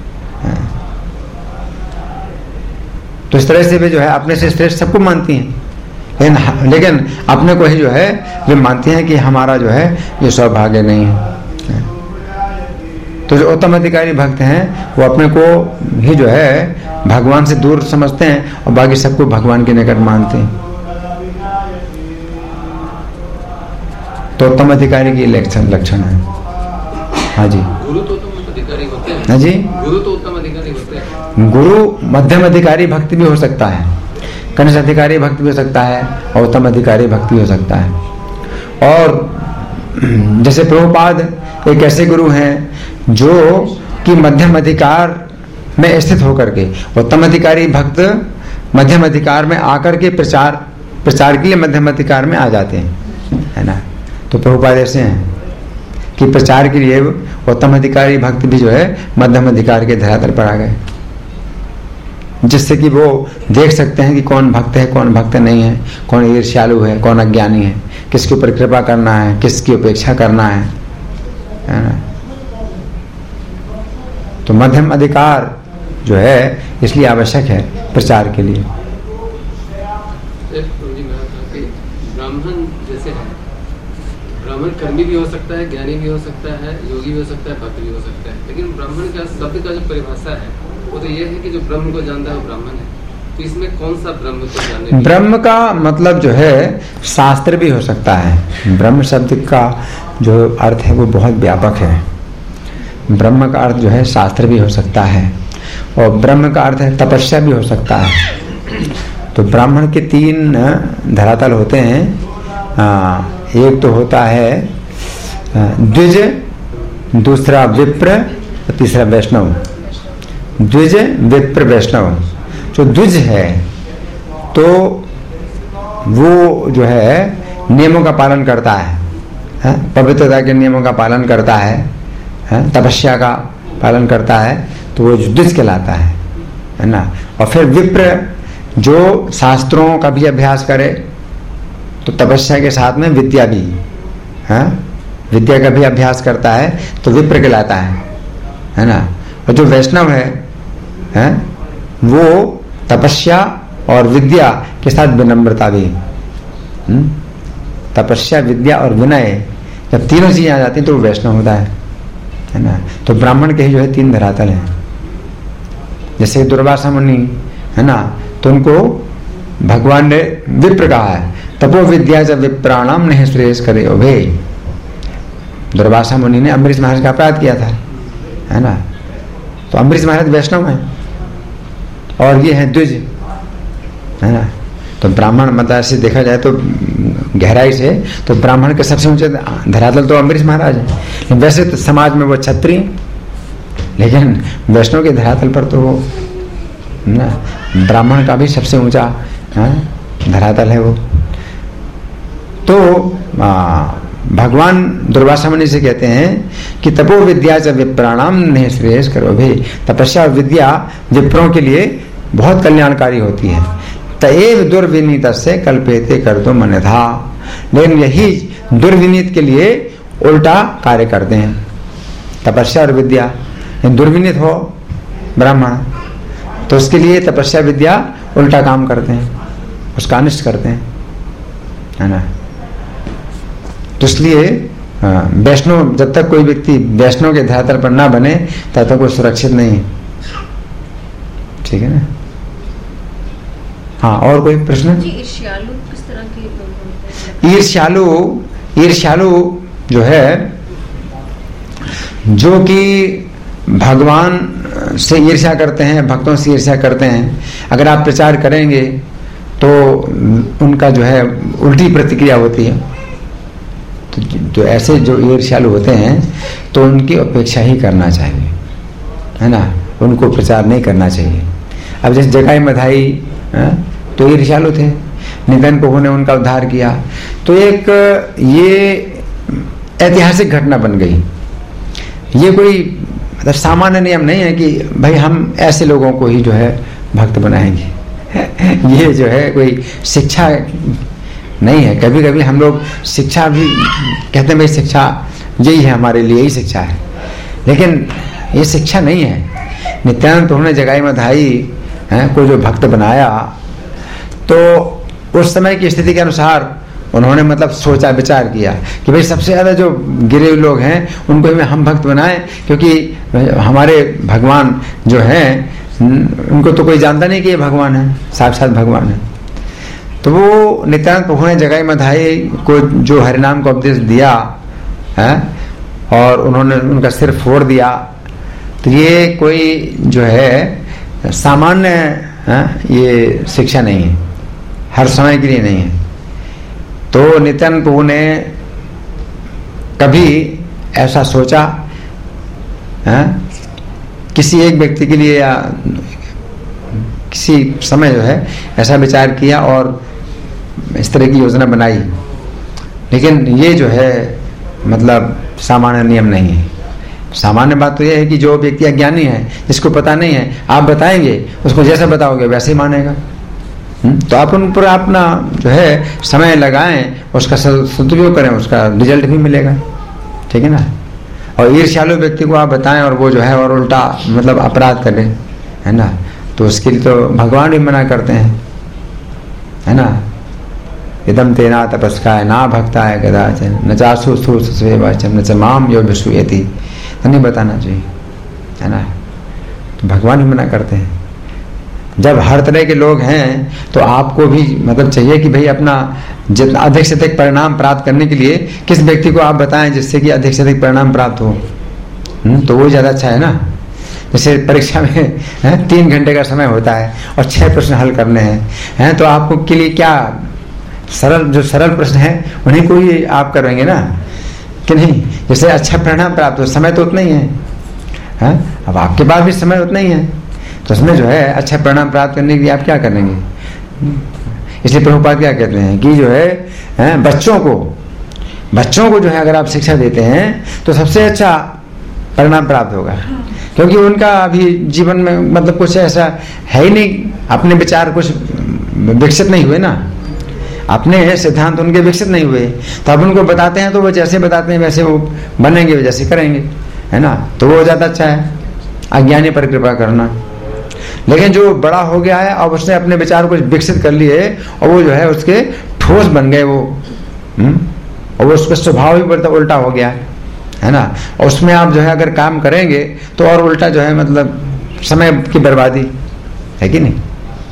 तो इस तरह से वे जो है अपने से श्रेष्ठ सबको मानती हैं, लेकिन अपने को ही जो है वे मानती हैं कि हमारा जो है ये सौभाग्य नहीं है। तो जो उत्तम अधिकारी भक्त हैं वो अपने को ही जो है भगवान से दूर समझते हैं और बाकी सबको भगवान के निकट मानते हैं। तो उत्तम अधिकारी की लक्षण है। हाँ जी, गुरु तो उत्तम अधिकारी होते हैं। हाँ जी, गुरु तो उत्तम अधिकारी होते हैं। गुरु मध्यम अधिकारी भक्त भी हो सकता है, कनिष्ठ अधिकारी भक्त भी हो सकता है और उत्तम अधिकारी भक्त भी हो सकता है। और जैसे प्रभुपाद एक ऐसे गुरु हैं जो कि मध्यम अधिकार में स्थित होकर के, उत्तम अधिकारी भक्त मध्यम अधिकार में आकर के प्रचार के लिए मध्यम अधिकार में आ जाते हैं, है ना। तो प्रभुपाद ऐसे हैं कि प्रचार के लिए उत्तम अधिकारी भक्त भी जो है मध्यम अधिकार के धरातल पर आ गए, जिससे कि वो देख सकते हैं कि कौन भक्त है कौन भक्त नहीं है, कौन ईर्ष्यालु है कौन अज्ञानी है, किसके ऊपर कृपा करना है किसकी उपेक्षा करना है ना। तो मध्यम अधिकार जो है इसलिए आवश्यक है प्रचार के लिए। ब्राह्मण जैसे है, ब्राह्मण कर्मी भी हो सकता है, ज्ञानी भी हो सकता है, योगी भी हो सकता है, भक्त भी हो सकता है, लेकिन ब्राह्मण का शब्द का जो परिभाषा है वो तो ये है कि जो ब्रह्म को जानता है वो ब्राह्मण है। तो इसमें कौन सा ब्रह्म को जानने? ब्रह्म का मतलब जो है शास्त्र भी हो सकता है। ब्रह्म शब्द का जो अर्थ है वो बहुत व्यापक है। ब्रह्म का अर्थ जो है शास्त्र भी हो सकता है और ब्रह्म का अर्थ है तपस्या भी हो सकता है। तो ब्राह्मण के 3 धरातल होते हैं। एक तो होता है द्विज, दूसरा विप्र, तीसरा वैष्णव। द्विज विप्र वैष्णव। जो द्विज है तो वो जो है नियमों का पालन करता है, पवित्रता के नियमों का पालन करता है, तपस्या का पालन करता है, तो वो द्विज कहलाता है ना। और फिर विप्र जो शास्त्रों का भी अभ्यास करे, तो तपस्या के साथ में विद्या भी, विद्या का भी अभ्यास करता है तो विप्र कहलाता है ना। और जो वैष्णव है वो तपस्या और विद्या के साथ विनम्रता भी, तपस्या विद्या और विनय, जब तीनों चीजें आ जाती हैं तो वो वैष्णव होता है ना। तो ब्राह्मण के ही जो है 3 धरातल हैं। जैसे दुर्वासा मुनि है ना, तो उनको भगवान ने विप्र कहा है, तपो विद्या जब विप्राणाम नहीं श्रेयस करे ओभे। दुर्वासा मुनि ने अम्बरीश महाराज का अपराध किया था, है ना। तो अम्बरीश महाराज वैष्णव हैं और ये है द्विज, है ना। तो ब्राह्मण मतलब ऐसे देखा जाए तो गहराई से तो ब्राह्मण के सबसे ऊंचे धरातल तो अम्बरीश महाराज है। वैसे तो समाज में वो क्षत्रिय, लेकिन वैष्णव के धरातल पर तो वो ना ब्राह्मण का भी सबसे ऊंचा धरातल है वो। तो भगवान दुर्वासा मुनि से कहते हैं कि तपो विद्या च विप्राणाम नहीं श्रेयस करो भी। तपस्या और विद्या विप्रों के लिए बहुत कल्याणकारी होती है। तएव दुर्विनीत से कल्पेते कर दो मनधा। लेकिन यही दुर्विनीत के लिए उल्टा कार्य करते हैं। तपस्या और विद्या, दुर्विनीत हो ब्राह्मण तो उसके लिए तपस्या विद्या उल्टा काम करते हैं, उसका अनिष्ट करते हैं, है ना। तो इसलिए वैष्णव, जब तक कोई व्यक्ति वैष्णव के धरातल पर ना बने तब तक वो सुरक्षित नहीं है। ठीक है ना। हाँ, और कोई प्रश्न? ईर्ष्यालु किस तरह के लोग होते हैं? ईर्ष्यालु जो है, जो कि भगवान से ईर्ष्या करते हैं, भक्तों से ईर्ष्या करते हैं। अगर आप प्रचार करेंगे तो उनका जो है उल्टी प्रतिक्रिया होती है। तो ऐसे जो ईर्ष्यालु होते हैं तो उनकी अपेक्षा ही करना चाहिए, है ना। उनको प्रचार नहीं करना चाहिए। अब जैसे जगाई मधाई तो ईर्ष्यालु थे, निधन प्रभु ने उनका उद्धार किया। तो एक ये ऐतिहासिक घटना बन गई। ये कोई मतलब सामान्य नियम नहीं है कि भाई हम ऐसे लोगों को ही जो है भक्त बनाएंगे। ये जो है कोई शिक्षा नहीं है। कभी कभी हम लोग शिक्षा भी कहते हैं भाई शिक्षा यही है, हमारे लिए यही शिक्षा है, लेकिन ये शिक्षा नहीं है। नित्यानंद प्रभु ने जगाई मधाई को जो भक्त बनाया तो उस समय की स्थिति के अनुसार उन्होंने मतलब सोचा विचार किया कि भाई सबसे ज्यादा जो गिरे हुए लोग हैं उनको हम भक्त बनाएं, क्योंकि हमारे भगवान जो हैं उनको तो कोई जानता नहीं कि ये भगवान है, साक्षात भगवान है। तो वो नित्यानंद प्रभु ने जगाई मधाई को जो हरिनाम का उपदेश दिया है और उन्होंने उनका सिर फोड़ दिया, तो ये कोई जो है सामान्य ये शिक्षा नहीं है, हर समय के लिए नहीं है। तो नित्यानंद प्रभु ने कभी ऐसा सोचा किसी एक व्यक्ति के लिए या किसी समय जो है ऐसा विचार किया और इस तरह की योजना बनाई, लेकिन ये जो है मतलब सामान्य नियम नहीं है। सामान्य बात तो यह है कि जो व्यक्ति अज्ञानी है, जिसको पता नहीं है, आप बताएंगे, उसको जैसा बताओगे वैसे ही मानेगा। तो आप उन पर अपना जो है समय लगाएं, उसका सदुपयोग करें, उसका रिजल्ट भी मिलेगा। ठीक है ना। और ईर्ष्यालु व्यक्ति को आप बताएं और वो जो है और उल्टा मतलब अपराध करे, है ना, तो उसके लिए तो भगवान भी मना करते हैं, है ना। इदम तेना तपस्काय ना भक्ताय कदाचन न चासु सुसेवाचन न च माम यो विसूयति, तो नहीं बताना चाहिए, है ना। तो भगवान भी मना करते हैं। जब हर तरह के लोग हैं तो आपको भी मतलब चाहिए कि भाई अपना जितना अधिक से अधिक परिणाम प्राप्त करने के लिए किस व्यक्ति को आप बताएं जिससे कि अधिक से अधिक परिणाम प्राप्त हो। तो वो ज़्यादा अच्छा है ना। जैसे परीक्षा में 3 घंटे का समय होता है और 6 प्रश्न हल करने हैं, तो आपको के लिए क्या सरल प्रश्न है उन्हीं को ही आप करेंगे ना, कि नहीं। जैसे अच्छा परिणाम प्राप्त हो, समय तो उतना ही है, अब आपके पास भी समय उतना ही है, तो उसमें जो है अच्छा परिणाम प्राप्त करने के लिए आप क्या करेंगे। इसलिए प्रभुपाद क्या कहते हैं कि जो है बच्चों को जो है अगर आप शिक्षा देते हैं तो सबसे अच्छा परिणाम प्राप्त होगा, क्योंकि उनका अभी जीवन में मतलब कुछ ऐसा है ही नहीं, अपने विचार कुछ विकसित नहीं हुए ना, अपने सिद्धांत उनके विकसित नहीं हुए, तो अब उनको बताते हैं तो वो जैसे बताते हैं वैसे वो बनेंगे, वो जैसे करेंगे, है ना। तो वो ज़्यादा अच्छा है अज्ञानी पर कृपा करना। लेकिन जो बड़ा हो गया है अब उसने अपने विचार को विकसित कर लिए और वो जो है उसके ठोस बन गए वो, और वो उसका स्वभाव ही उल्टा हो गया है ना। और उसमें आप जो है अगर काम करेंगे तो और उल्टा जो है मतलब समय की बर्बादी है कि नहीं।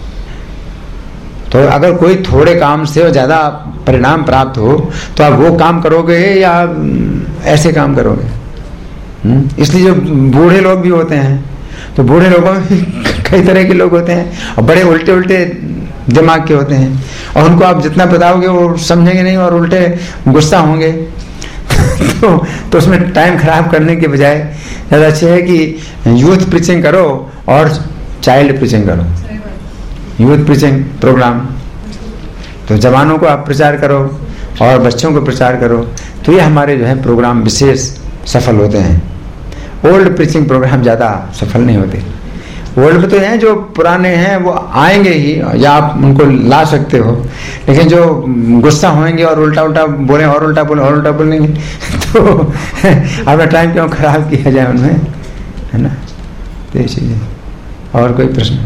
तो अगर कोई थोड़े काम से ज़्यादा परिणाम प्राप्त हो तो आप वो काम करोगे या ऐसे काम करोगे। इसलिए जो बूढ़े लोग भी होते हैं तो बूढ़े लोगों में कई तरह के लोग होते हैं और बड़े उल्टे उल्टे दिमाग के होते हैं, और उनको आप जितना बताओगे वो समझेंगे नहीं और उल्टे गुस्सा होंगे। तो उसमें टाइम खराब करने के बजाय ज़्यादा अच्छे है कि यूथ प्रीचिंग करो और चाइल्ड प्रीचिंग करो। यूथ प्रीचिंग प्रोग्राम, तो जवानों को आप प्रचार करो और बच्चों को प्रचार करो, तो ये हमारे जो है प्रोग्राम विशेष सफल होते हैं। ओल्ड प्रीचिंग प्रोग्राम ज़्यादा सफल नहीं होते। ओल्ड में तो हैं जो पुराने हैं वो आएंगे ही या आप उनको ला सकते हो, लेकिन जो गुस्सा होंगे और उल्टा उल्टा बोले और उल्टा बोलेंगे तो अपना टाइम क्यों खराब किया जाए उनमें, है ना। तो ये चीज़ें। और कोई प्रश्न?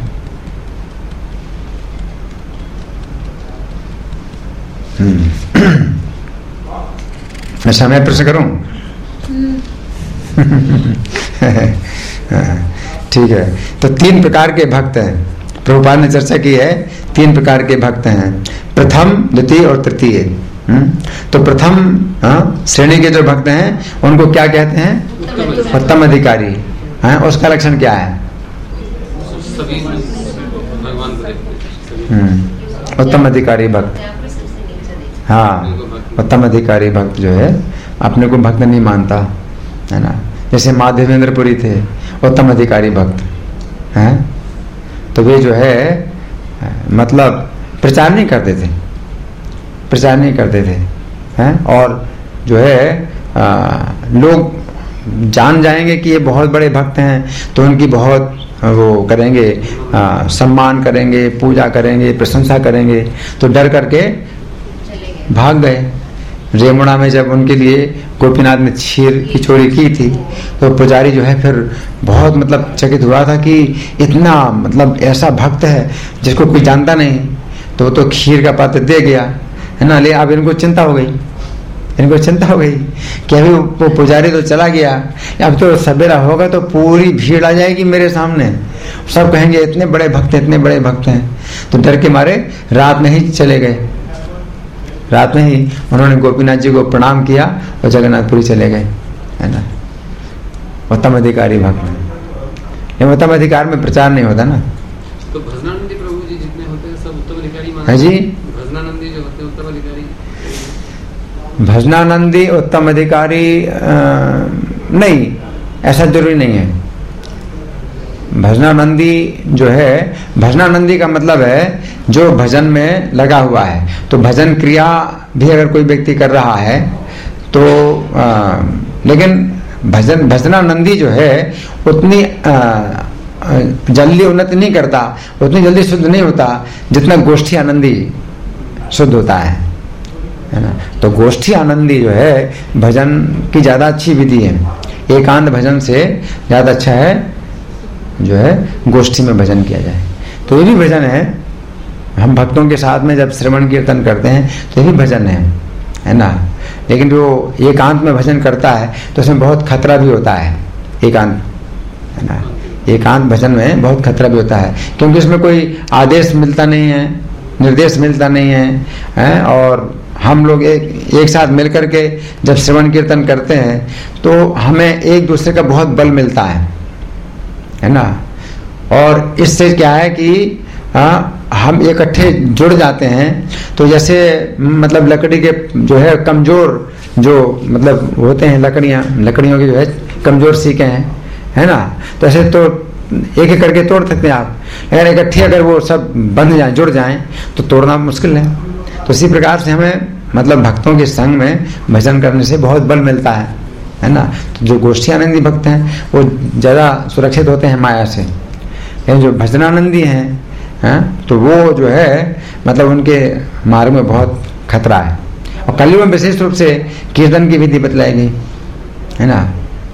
अच्छा मैं प्रश्न करूं? ठीक है। तो 3 प्रकार के भक्त हैं, प्रभुपाद ने चर्चा की है। 3 प्रकार के भक्त हैं, प्रथम, द्वितीय और तृतीय। तो प्रथम श्रेणी के जो भक्त हैं उनको क्या कहते हैं? उत्तम अधिकारी। उसका लक्षण क्या है? उत्तम अधिकारी भक्त। हाँ, उत्तम अधिकारी भक्त जो है अपने को भक्त नहीं मानता, है ना। जैसे माधवेंद्रपुरी थे उत्तम अधिकारी भक्त हैं, तो वे जो है मतलब प्रचार नहीं करते थे हैं, और जो है लोग जान जाएंगे कि ये बहुत बड़े भक्त हैं तो उनकी बहुत वो करेंगे, सम्मान करेंगे, पूजा करेंगे, प्रशंसा करेंगे, तो डर करके भाग गए। रेमुणा में जब उनके लिए गोपीनाथ ने खीर की चोरी की थी तो पुजारी जो है फिर बहुत मतलब चकित हुआ था कि इतना मतलब ऐसा भक्त है जिसको कोई जानता नहीं, तो खीर का पात्र दे गया, है ना। ले अब इनको चिंता हो गई कि अभी वो पुजारी तो चला गया, अब तो सवेरा होगा तो पूरी भीड़ आ जाएगी मेरे सामने, सब कहेंगे इतने बड़े भक्त हैं। तो डर के मारे रात में ही चले गए। रात में ही उन्होंने गोपीनाथ जी को प्रणाम किया और जगन्नाथपुरी चले गए, है ना। उत्तम अधिकारी भक्त। उत्तम अधिकार में प्रचार नहीं होता ना। तो भजनानंदी प्रभु जी जितने होते हैं सब उत्तम अधिकारी मानते हैं जी। भजनानंदी जो होते हैं उत्तम अधिकारी। भजनानंदी उत्तम अधिकारी नहीं, ऐसा जरूरी नहीं है। भजनानंदी जो है, भजनानंदी का मतलब है जो भजन में लगा हुआ है। तो भजन क्रिया भी अगर कोई व्यक्ति कर रहा है तो लेकिन भजनानंदी जो है उतनी जल्दी उन्नति नहीं करता, उतनी जल्दी शुद्ध नहीं होता जितना गोष्ठी आनंदी शुद्ध होता है ना। तो गोष्ठी आनंदी जो है भजन की ज्यादा अच्छी विधि है। एकांत भजन से ज्यादा अच्छा है जो है गोष्ठी में भजन किया जाए। तो ये भी भजन है, हम भक्तों के साथ में जब श्रवण कीर्तन करते हैं तो ये भी भजन है ना। लेकिन जो एकांत में भजन करता है तो उसमें बहुत खतरा भी होता है, एकांत है ना। एकांत भजन में बहुत खतरा भी होता है, क्योंकि उसमें कोई आदेश मिलता नहीं है, निर्देश मिलता नहीं है, और हम लोग एक साथ मिलकर के जब श्रवण कीर्तन करते हैं तो हमें एक दूसरे का बहुत बल मिलता है ना। और इससे क्या है कि हम इकट्ठे जुड़ जाते हैं। तो जैसे मतलब लकड़ी के जो है कमजोर जो मतलब होते हैं लकड़ियों की जो है कमजोर सीके हैं, है ना। तो ऐसे तो एक एक करके तोड़ सकते हैं आप, लेकिन इकट्ठे अगर वो सब बंध जाएं, जुड़ जाएं तो तोड़ना मुश्किल है। तो इसी प्रकार से हमें मतलब भक्तों के संग में भजन करने से बहुत बल मिलता है ना। तो जो गोष्ठी आनंदी भक्त हैं वो ज्यादा सुरक्षित होते हैं माया से, लेकिन जो भजनानंदी हैं तो वो जो है मतलब उनके मार्ग में बहुत खतरा है। और कलयुग में विशेष रूप से कीर्तन की विधि बतलाई गई है ना।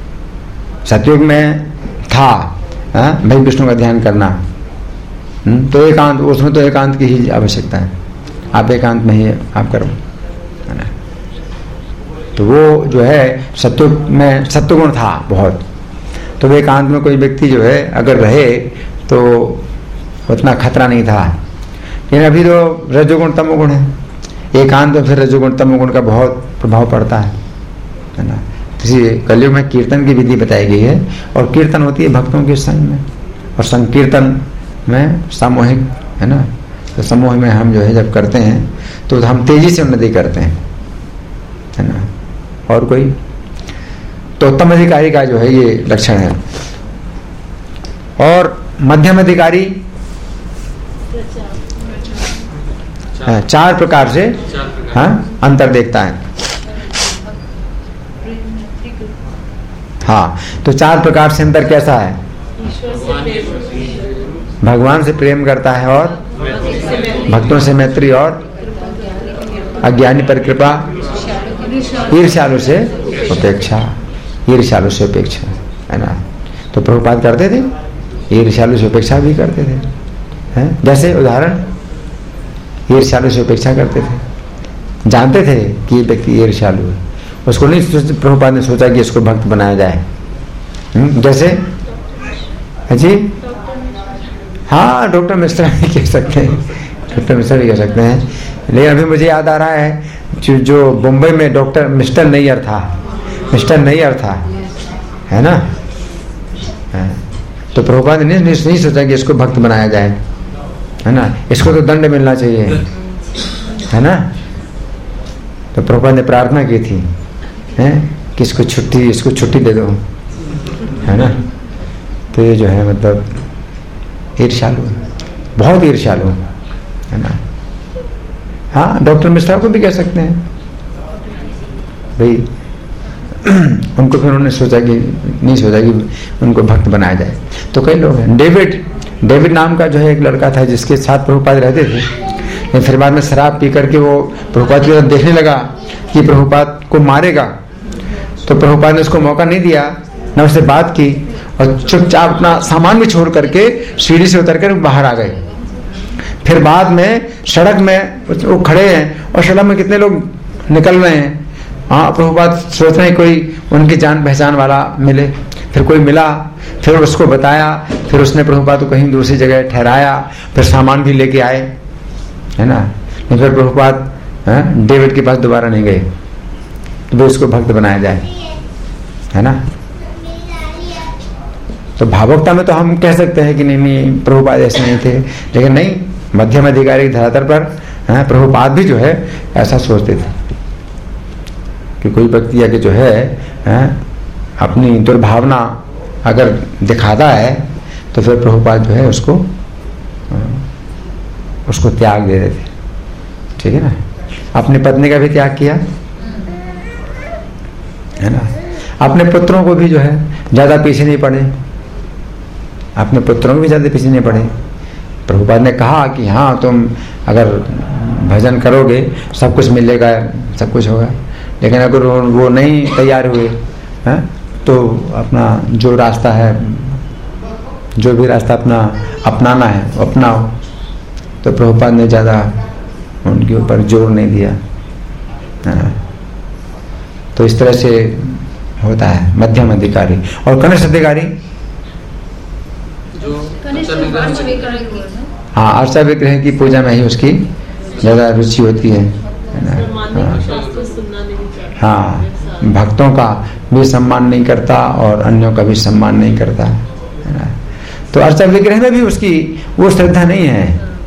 सतयुग में था भाई विष्णु का ध्यान करना, तो एकांत, उसमें तो एकांत की ही आवश्यकता है, आप एकांत में ही आप करो है ना। तो वो जो है सतयुग में सत्वगुण था बहुत, तो वो एकांत में कोई व्यक्ति जो है अगर रहे तो उतना खतरा नहीं था। लेकिन अभी तो रजोगुण तमोगुण है, एकांत में फिर रजोगुण तमोगुण का बहुत प्रभाव पड़ता है ना। इसी कलयुग में कीर्तन की विधि बताई गई है, और कीर्तन होती है भक्तों के संग में, और संकीर्तन में सामूहिक है ना। तो समूह में हम जो है जब करते हैं तो हम तेजी से उन्नति करते हैं है ना। और कोई तो उत्तम अधिकारी का जो है ये लक्षण है। और मध्यम अधिकारी चार प्रकार से अंतर देखता है। हाँ, तो चार प्रकार से अंतर कैसा है? भगवान से प्रेम करता है, और भक्तों से मैत्री, और अज्ञानी पर कृपा, ईर्ष्यालु से उपेक्षा, ईर्ष्यालु से उपेक्षा है ना। तो प्रभुपाद करते थे, ईर्ष्यालु से उपेक्षा भी करते थे हैं? जैसे उदाहरण, ईर्ष्यालु से उपेक्षा करते थे, जानते थे कि ये व्यक्ति ईर्ष्यालु है, उसको नहीं प्रभुपाद ने सोचा कि इसको भक्त बनाया जाए। जैसे जी हाँ, डॉक्टर मिश्रा भी कह सकते हैं, डॉक्टर मिश्रा भी कह सकते हैं। लेकिन अभी मुझे याद आ रहा है जो मुंबई में डॉक्टर मिस्टर नैयर था है ना। तो प्रभुपाद ने नहीं सोचा कि इसको भक्त बनाया जाए है ना, इसको तो दंड मिलना चाहिए है ना। तो प्रभुपाद ने प्रार्थना की थी कि इसको छुट्टी दे दो है ना। तो ये जो है मतलब ईर्ष्यालु, बहुत ईर्ष्यालु है ना। हाँ, डॉक्टर मिश्रा को भी कह सकते हैं भाई। उनको फिर उन्होंने नहीं सोचा कि उनको भक्त बनाया जाए। तो कई लोग हैं, डेविड नाम का जो है एक लड़का था जिसके साथ प्रभुपाद रहते थे, लेकिन फिर बाद में शराब पी करके वो प्रभुपाद की तरफ देखने लगा कि प्रभुपाद को मारेगा। तो प्रभुपाद ने उसको मौका नहीं दिया, न उससे बात की, और चुपचाप अपना सामान भी छोड़ करके सीढ़ी से उतर कर बाहर आ गए। फिर बाद में सड़क में वो खड़े हैं और सड़क में कितने लोग निकल रहे हैं। हाँ, प्रभुपाद सोच रहे हैं कोई उनकी जान पहचान वाला मिले। फिर कोई मिला, फिर उसको बताया, फिर उसने प्रभुपाद को कहीं दूसरी जगह ठहराया, फिर सामान भी लेके आए है ना। फिर प्रभुपाद डेविड के पास दोबारा नहीं गए, तो उसको भक्त बनाया जाए है ना। तो भावुकता में तो हम कह सकते हैं कि नहीं प्रभुपाद ऐसे नहीं थे, लेकिन नहीं, मध्यम अधिकारी धरातल पर प्रभुपाद भी जो है ऐसा सोचते थे कि कोई व्यक्ति आके जो है अपनी दुर्भावना अगर दिखाता है तो फिर प्रभुपाद जो है उसको त्याग दे देते। ठीक है ना। अपनी पत्नी का भी त्याग किया है ना। अपने पुत्रों को भी जो है ज्यादा पीछे नहीं पड़े, अपने पुत्रों को भी ज्यादा पीछे नहीं पड़े। प्रभुपाद ने कहा कि हाँ तुम अगर भजन करोगे सब कुछ मिलेगा, सब कुछ होगा, लेकिन अगर वो नहीं तैयार हुए हैं तो अपना जो रास्ता है, जो भी रास्ता अपना अपनाना है वो अपनाओ। तो प्रभुपाद ने ज़्यादा उनके ऊपर जोर नहीं दिया, है ना। तो इस तरह से होता है मध्यम अधिकारी। और कनिष्ठ अधिकारी हाँ अर्चा विग्रह की पूजा में ही उसकी ज़्यादा रुचि होती है ना। हाँ भक्तों का भी सम्मान नहीं करता और अन्यों का भी सम्मान नहीं करता, है ना। तो अर्चा विग्रह में भी उसकी वो श्रद्धा नहीं है।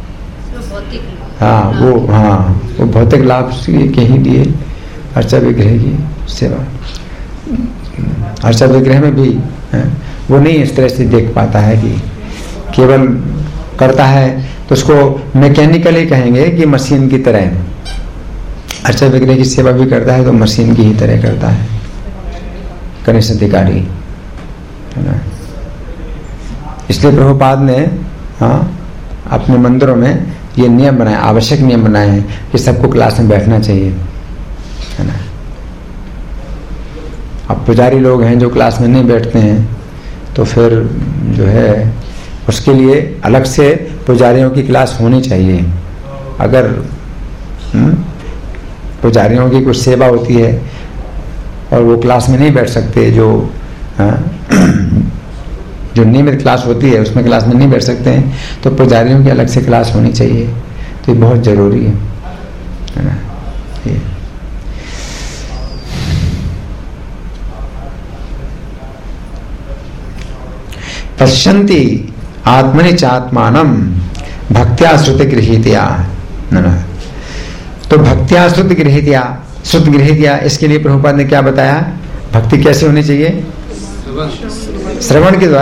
हाँ वो भौतिक लाभ के ही लिए अर्चा विग्रह की सेवा। अर्चा विग्रह में भी वो नहीं इस तरह से देख पाता है कि केवल करता है तो उसको मैकेनिकली कहेंगे कि मशीन की तरह। अर्चा विग्रह की सेवा भी करता है तो मशीन की ही तरह करता है कनिष्ठ अधिकारी, है ना। इसलिए प्रभुपाद ने अपने मंदिरों में ये नियम बनाए, आवश्यक नियम बनाए हैं कि सबको क्लास में बैठना चाहिए, है ना। अब पुजारी लोग हैं जो क्लास में नहीं बैठते हैं तो फिर जो है उसके लिए अलग से पुजारियों की क्लास होनी चाहिए। अगर पुजारियों की कुछ सेवा होती है और वो क्लास में नहीं बैठ सकते, जो नियमित क्लास होती है उसमें क्लास में नहीं बैठ सकते हैं, तो पुजारियों की अलग से क्लास होनी चाहिए। तो ये बहुत जरूरी है ना। ये पश्यन्ति आत्मनि चात्मानम भक्त्या श्रुति गृहीत्या, तो भक्त्या श्रुति गृहीत्या, श्रुति गृहीत्या, इसके लिए प्रभुपाद ने क्या बताया? भक्ति कैसे होनी चाहिए? श्रवण के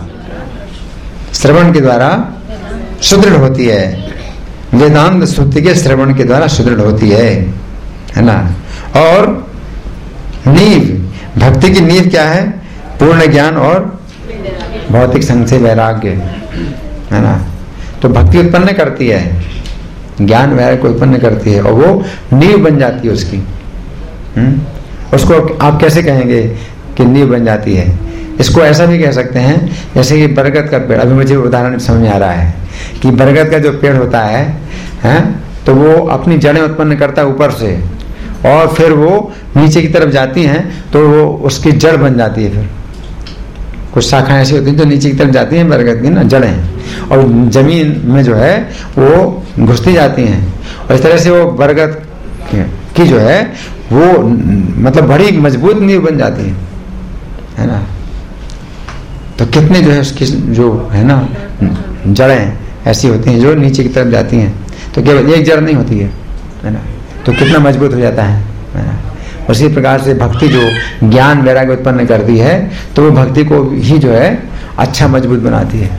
द्वारा सुदृढ़ होती है। वेदांत श्रुति के श्रवण के द्वारा सुदृढ़ होती है ना। और नींव, भक्ति की नींव क्या है? पूर्ण ज्ञान और भौतिक संग से वैराग्य, है ना। तो भक्ति उत्पन्न करती है, ज्ञान वैराग्य को उत्पन्न करती है और वो नींव बन जाती है उसकी। उसको आप कैसे कहेंगे कि नींव बन जाती है? इसको ऐसा भी कह सकते हैं जैसे कि बरगद का पेड़, अभी मुझे उदाहरण समझ में आ रहा है कि बरगद का जो पेड़ होता है तो वो अपनी जड़ें उत्पन्न करता है ऊपर से, और फिर वो नीचे की तरफ जाती हैं तो वो उसकी जड़ बन जाती है। फिर कुछ शाखाएं ऐसी होती हैं जो नीचे की तरफ जाती हैं, बरगद की ना जड़ें, और जमीन में जो है वो घुसती जाती हैं, और इस तरह से वो बरगद की जो है वो मतलब बड़ी मजबूत नींव बन जाती है ना। तो कितने जो है उसकी जो है ना जड़ें ऐसी होती हैं जो नीचे की तरफ जाती हैं, तो केवल एक जड़ नहीं होती है ना। तो कितना मजबूत हो जाता है ना। उसी प्रकार से भक्ति जो ज्ञान वैराग्य उत्पन्न करती है तो वो भक्ति को ही जो है अच्छा मजबूत बनाती है।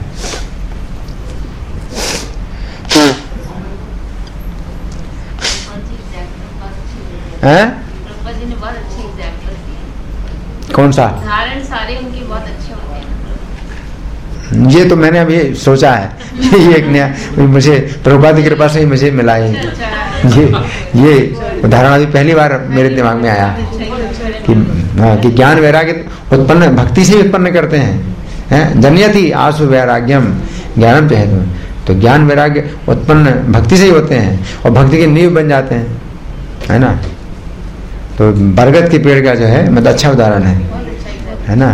कौन सा? उदाहरण सारे उनके बहुत अच्छे होते हैं। ये तो मैंने अभी सोचा है ये एक नया मुझे प्रभुपाद की कृपा से ही मुझे मिला है। ये उदाहरण अभी पहली बार मेरे दिमाग में आया कि ज्ञान वैराग्य उत्पन्न भक्ति से उत्पन्न करते हैं। जन्यति आसु वैराग्यम ज्ञानम चहेतु, तो ज्ञान वैराग्य उत्पन्न भक्ति से ही होते हैं और भक्ति के नींव बन जाते हैं, है ना। तो बरगद के पेड़ का जो है मतलब अच्छा उदाहरण है ना।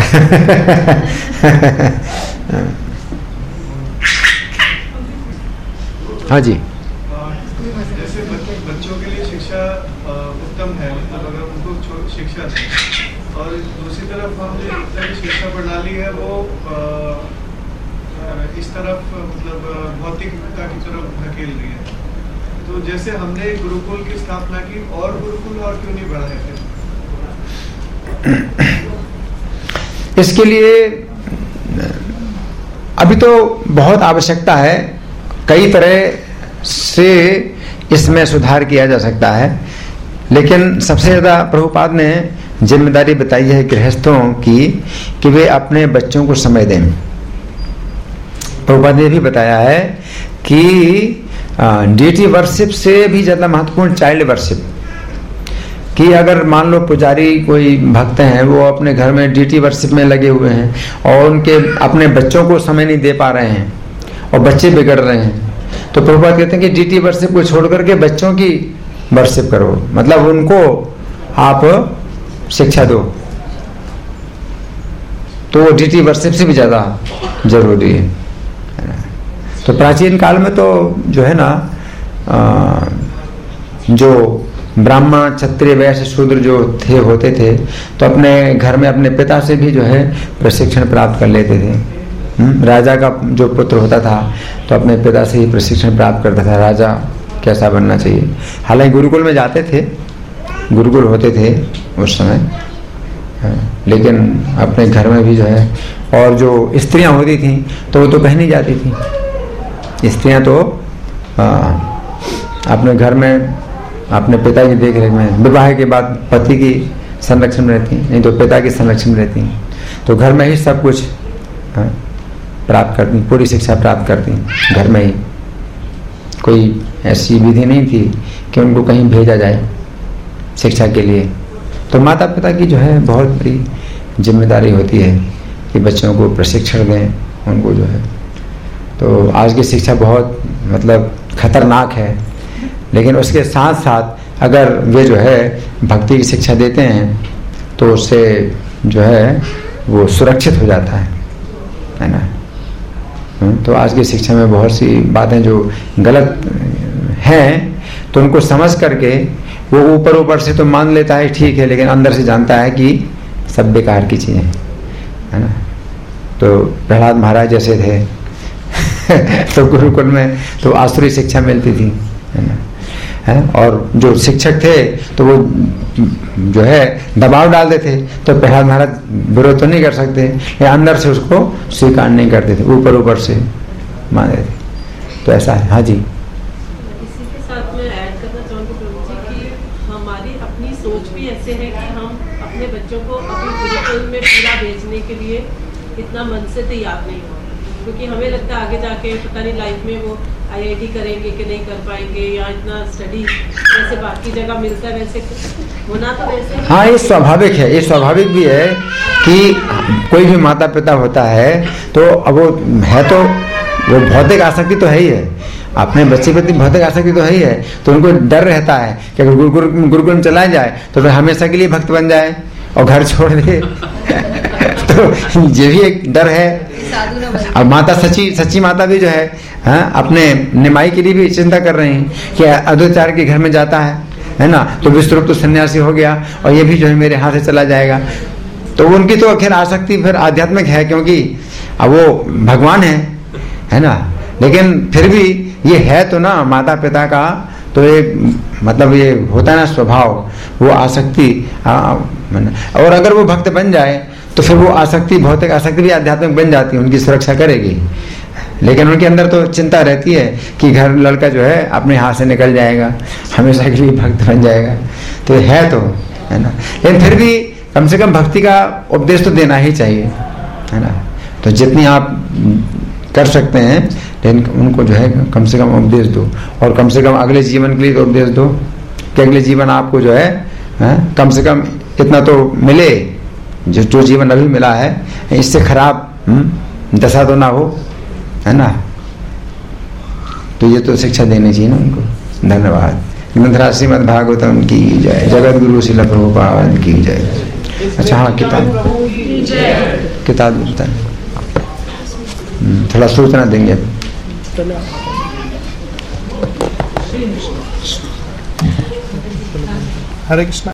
हाँ जी। जैसे बच्चों के लिए शिक्षा उत्तम है, मतलब अगर उनको शिक्षा दें, और दूसरी तरफ हम जो शिक्षा प्रणाली है वो इस तरफ मतलब भौतिकता की तरफ धकेल रही है। तो जैसे हमने गुरुकुल की स्थापना की, और गुरुकुल और क्यों नहीं बढ़ाए थे? इसके लिए अभी तो बहुत आवश्यकता है, कई तरह से इसमें सुधार किया जा सकता है, लेकिन सबसे ज़्यादा प्रभुपाद ने जिम्मेदारी बताई है गृहस्थों की कि वे अपने बच्चों को समय दें। प्रभुपाद ने भी बताया है कि डीटी वर्शिप से भी ज़्यादा महत्वपूर्ण चाइल्ड वर्शिप, कि अगर मान लो पुजारी कोई भक्त हैं, वो अपने घर में डीटी वर्शिप में लगे हुए हैं और उनके अपने बच्चों को समय नहीं दे पा रहे हैं और बच्चे बिगड़ रहे हैं, तो प्रभुपाद कहते हैं कि डीटी वर्शिप को छोड़ करके बच्चों की वर्शिप करो, मतलब उनको आप शिक्षा दो। तो डीटी वर्शिप से भी ज़्यादा जरूरी है। तो प्राचीन काल में तो जो है ना, जो ब्राह्मण क्षत्रिय वैश्य शूद्र जो थे होते थे, तो अपने घर में अपने पिता से भी जो है प्रशिक्षण प्राप्त कर लेते थे। राजा का जो पुत्र होता था तो अपने पिता से ही प्रशिक्षण प्राप्त करता था, राजा कैसा बनना चाहिए। हालांकि गुरुकुल में जाते थे, गुरुकुल होते थे उस समय, लेकिन अपने घर में भी जो है, और जो स्त्रियां होती थीं तो वो तो कहीं नहीं जाती थी। स्त्रियां तो अपने घर में अपने पिता की देख रेख में, विवाह के बाद पति की संरक्षण में रहती, नहीं तो पिता की संरक्षण में रहती, तो घर में ही सब कुछ प्राप्त करती, पूरी शिक्षा प्राप्त करती घर में ही। कोई ऐसी विधि नहीं थी कि उनको कहीं भेजा जाए शिक्षा के लिए। तो माता पिता की जो है बहुत बड़ी जिम्मेदारी होती है कि बच्चों को प्रशिक्षण दें उनको जो है। तो आज की शिक्षा बहुत मतलब खतरनाक है, लेकिन उसके साथ साथ अगर वे जो है भक्ति की शिक्षा देते हैं तो उससे जो है वो सुरक्षित हो जाता है ना। तो आज की शिक्षा में बहुत सी बातें जो गलत हैं तो उनको समझ करके वो ऊपर ऊपर से तो मान लेता है ठीक है, लेकिन अंदर से जानता है कि सब बेकार की चीज़ें है ना। तो प्रहलाद महाराज जैसे थे तो गुरुकुल में तो आसुरी शिक्षा मिलती थी है ना, है? और जो शिक्षक थे तो वो जो है दबाव डालते थे, तो प्रहलाद महाराज विरोध तो नहीं कर सकते, या अंदर से उसको स्वीकार नहीं करते थे, ऊपर ऊपर से मान देते। तो ऐसा है। हाँ जी, इसी के साथ में ऐड करना चाहूँगी प्रभु जी कि हमारी अपनी सोच भी ऐसे है कि हम अपने बच्चों को अभी गुरुकुल में पूरा भेजने के लिए इतना मन से तैयार नहीं हो, क्योंकि हमें लगता है आगे जाके पता नहीं लाइफ में वो IIT करेंगे कि नहीं कर पाएंगे, या इतना स्टडी जैसे बाकी जगह मिलता है वैसे होना तो वैसे। हाँ, ये स्वाभाविक है, ये स्वाभाविक भी है कि कोई भी माता पिता होता है तो अब वो है तो वो भौतिक आसक्ति तो है ही है, अपने बच्चे प्रति भौतिक आसक्ति तो है ही है, तो उनको डर रहता है कि अगर गुरुकुल में चला जाए तो फिर हमेशा के लिए भक्त बन जाए और घर छोड़ दे तो ये भी एक डर है। अब माता सच्ची माता भी जो है अपने निमाई के लिए भी चिंता कर रही हैं कि अद्वैताचार्य के घर में जाता है ना, तो विश्वरूप तो सन्यासी हो गया और ये भी जो है मेरे हाथ से चला जाएगा। तो उनकी तो आखिर आसक्ति फिर आध्यात्मिक है, क्योंकि अब वो भगवान है ना, लेकिन फिर भी ये है तो ना माता पिता का तो एक मतलब ये होता है ना स्वभाव, वो आसक्ति। और अगर वो भक्त बन जाए तो फिर वो आसक्ति भौतिक आसक्ति भी आध्यात्मिक बन जाती है, उनकी सुरक्षा करेगी, लेकिन उनके अंदर तो चिंता रहती है कि घर लड़का जो है अपने हाथ से निकल जाएगा, हमेशा के लिए भक्त बन जाएगा। तो है ना, लेकिन फिर भी कम से कम भक्ति का उपदेश तो देना ही चाहिए है ना। तो जितनी आप कर सकते हैं, लेकिन उनको जो है कम से कम उपदेश दो, और कम से कम अगले जीवन के लिए तो उपदेश दो कि अगले जीवन आपको जो है कम से कम इतना तो मिले, जो जीवन अभी मिला है इससे खराब दशा तो ना हो, है ना। तो ये तो शिक्षा देनी चाहिए ना उनको। धन्यवाद। ग्रंथराज श्रीमद् भागवतम की जय, जगत गुरु श्रील प्रभुपाद की जय। अच्छा हाँ, किताब थोड़ा सूचना देंगे। हरे कृष्णा।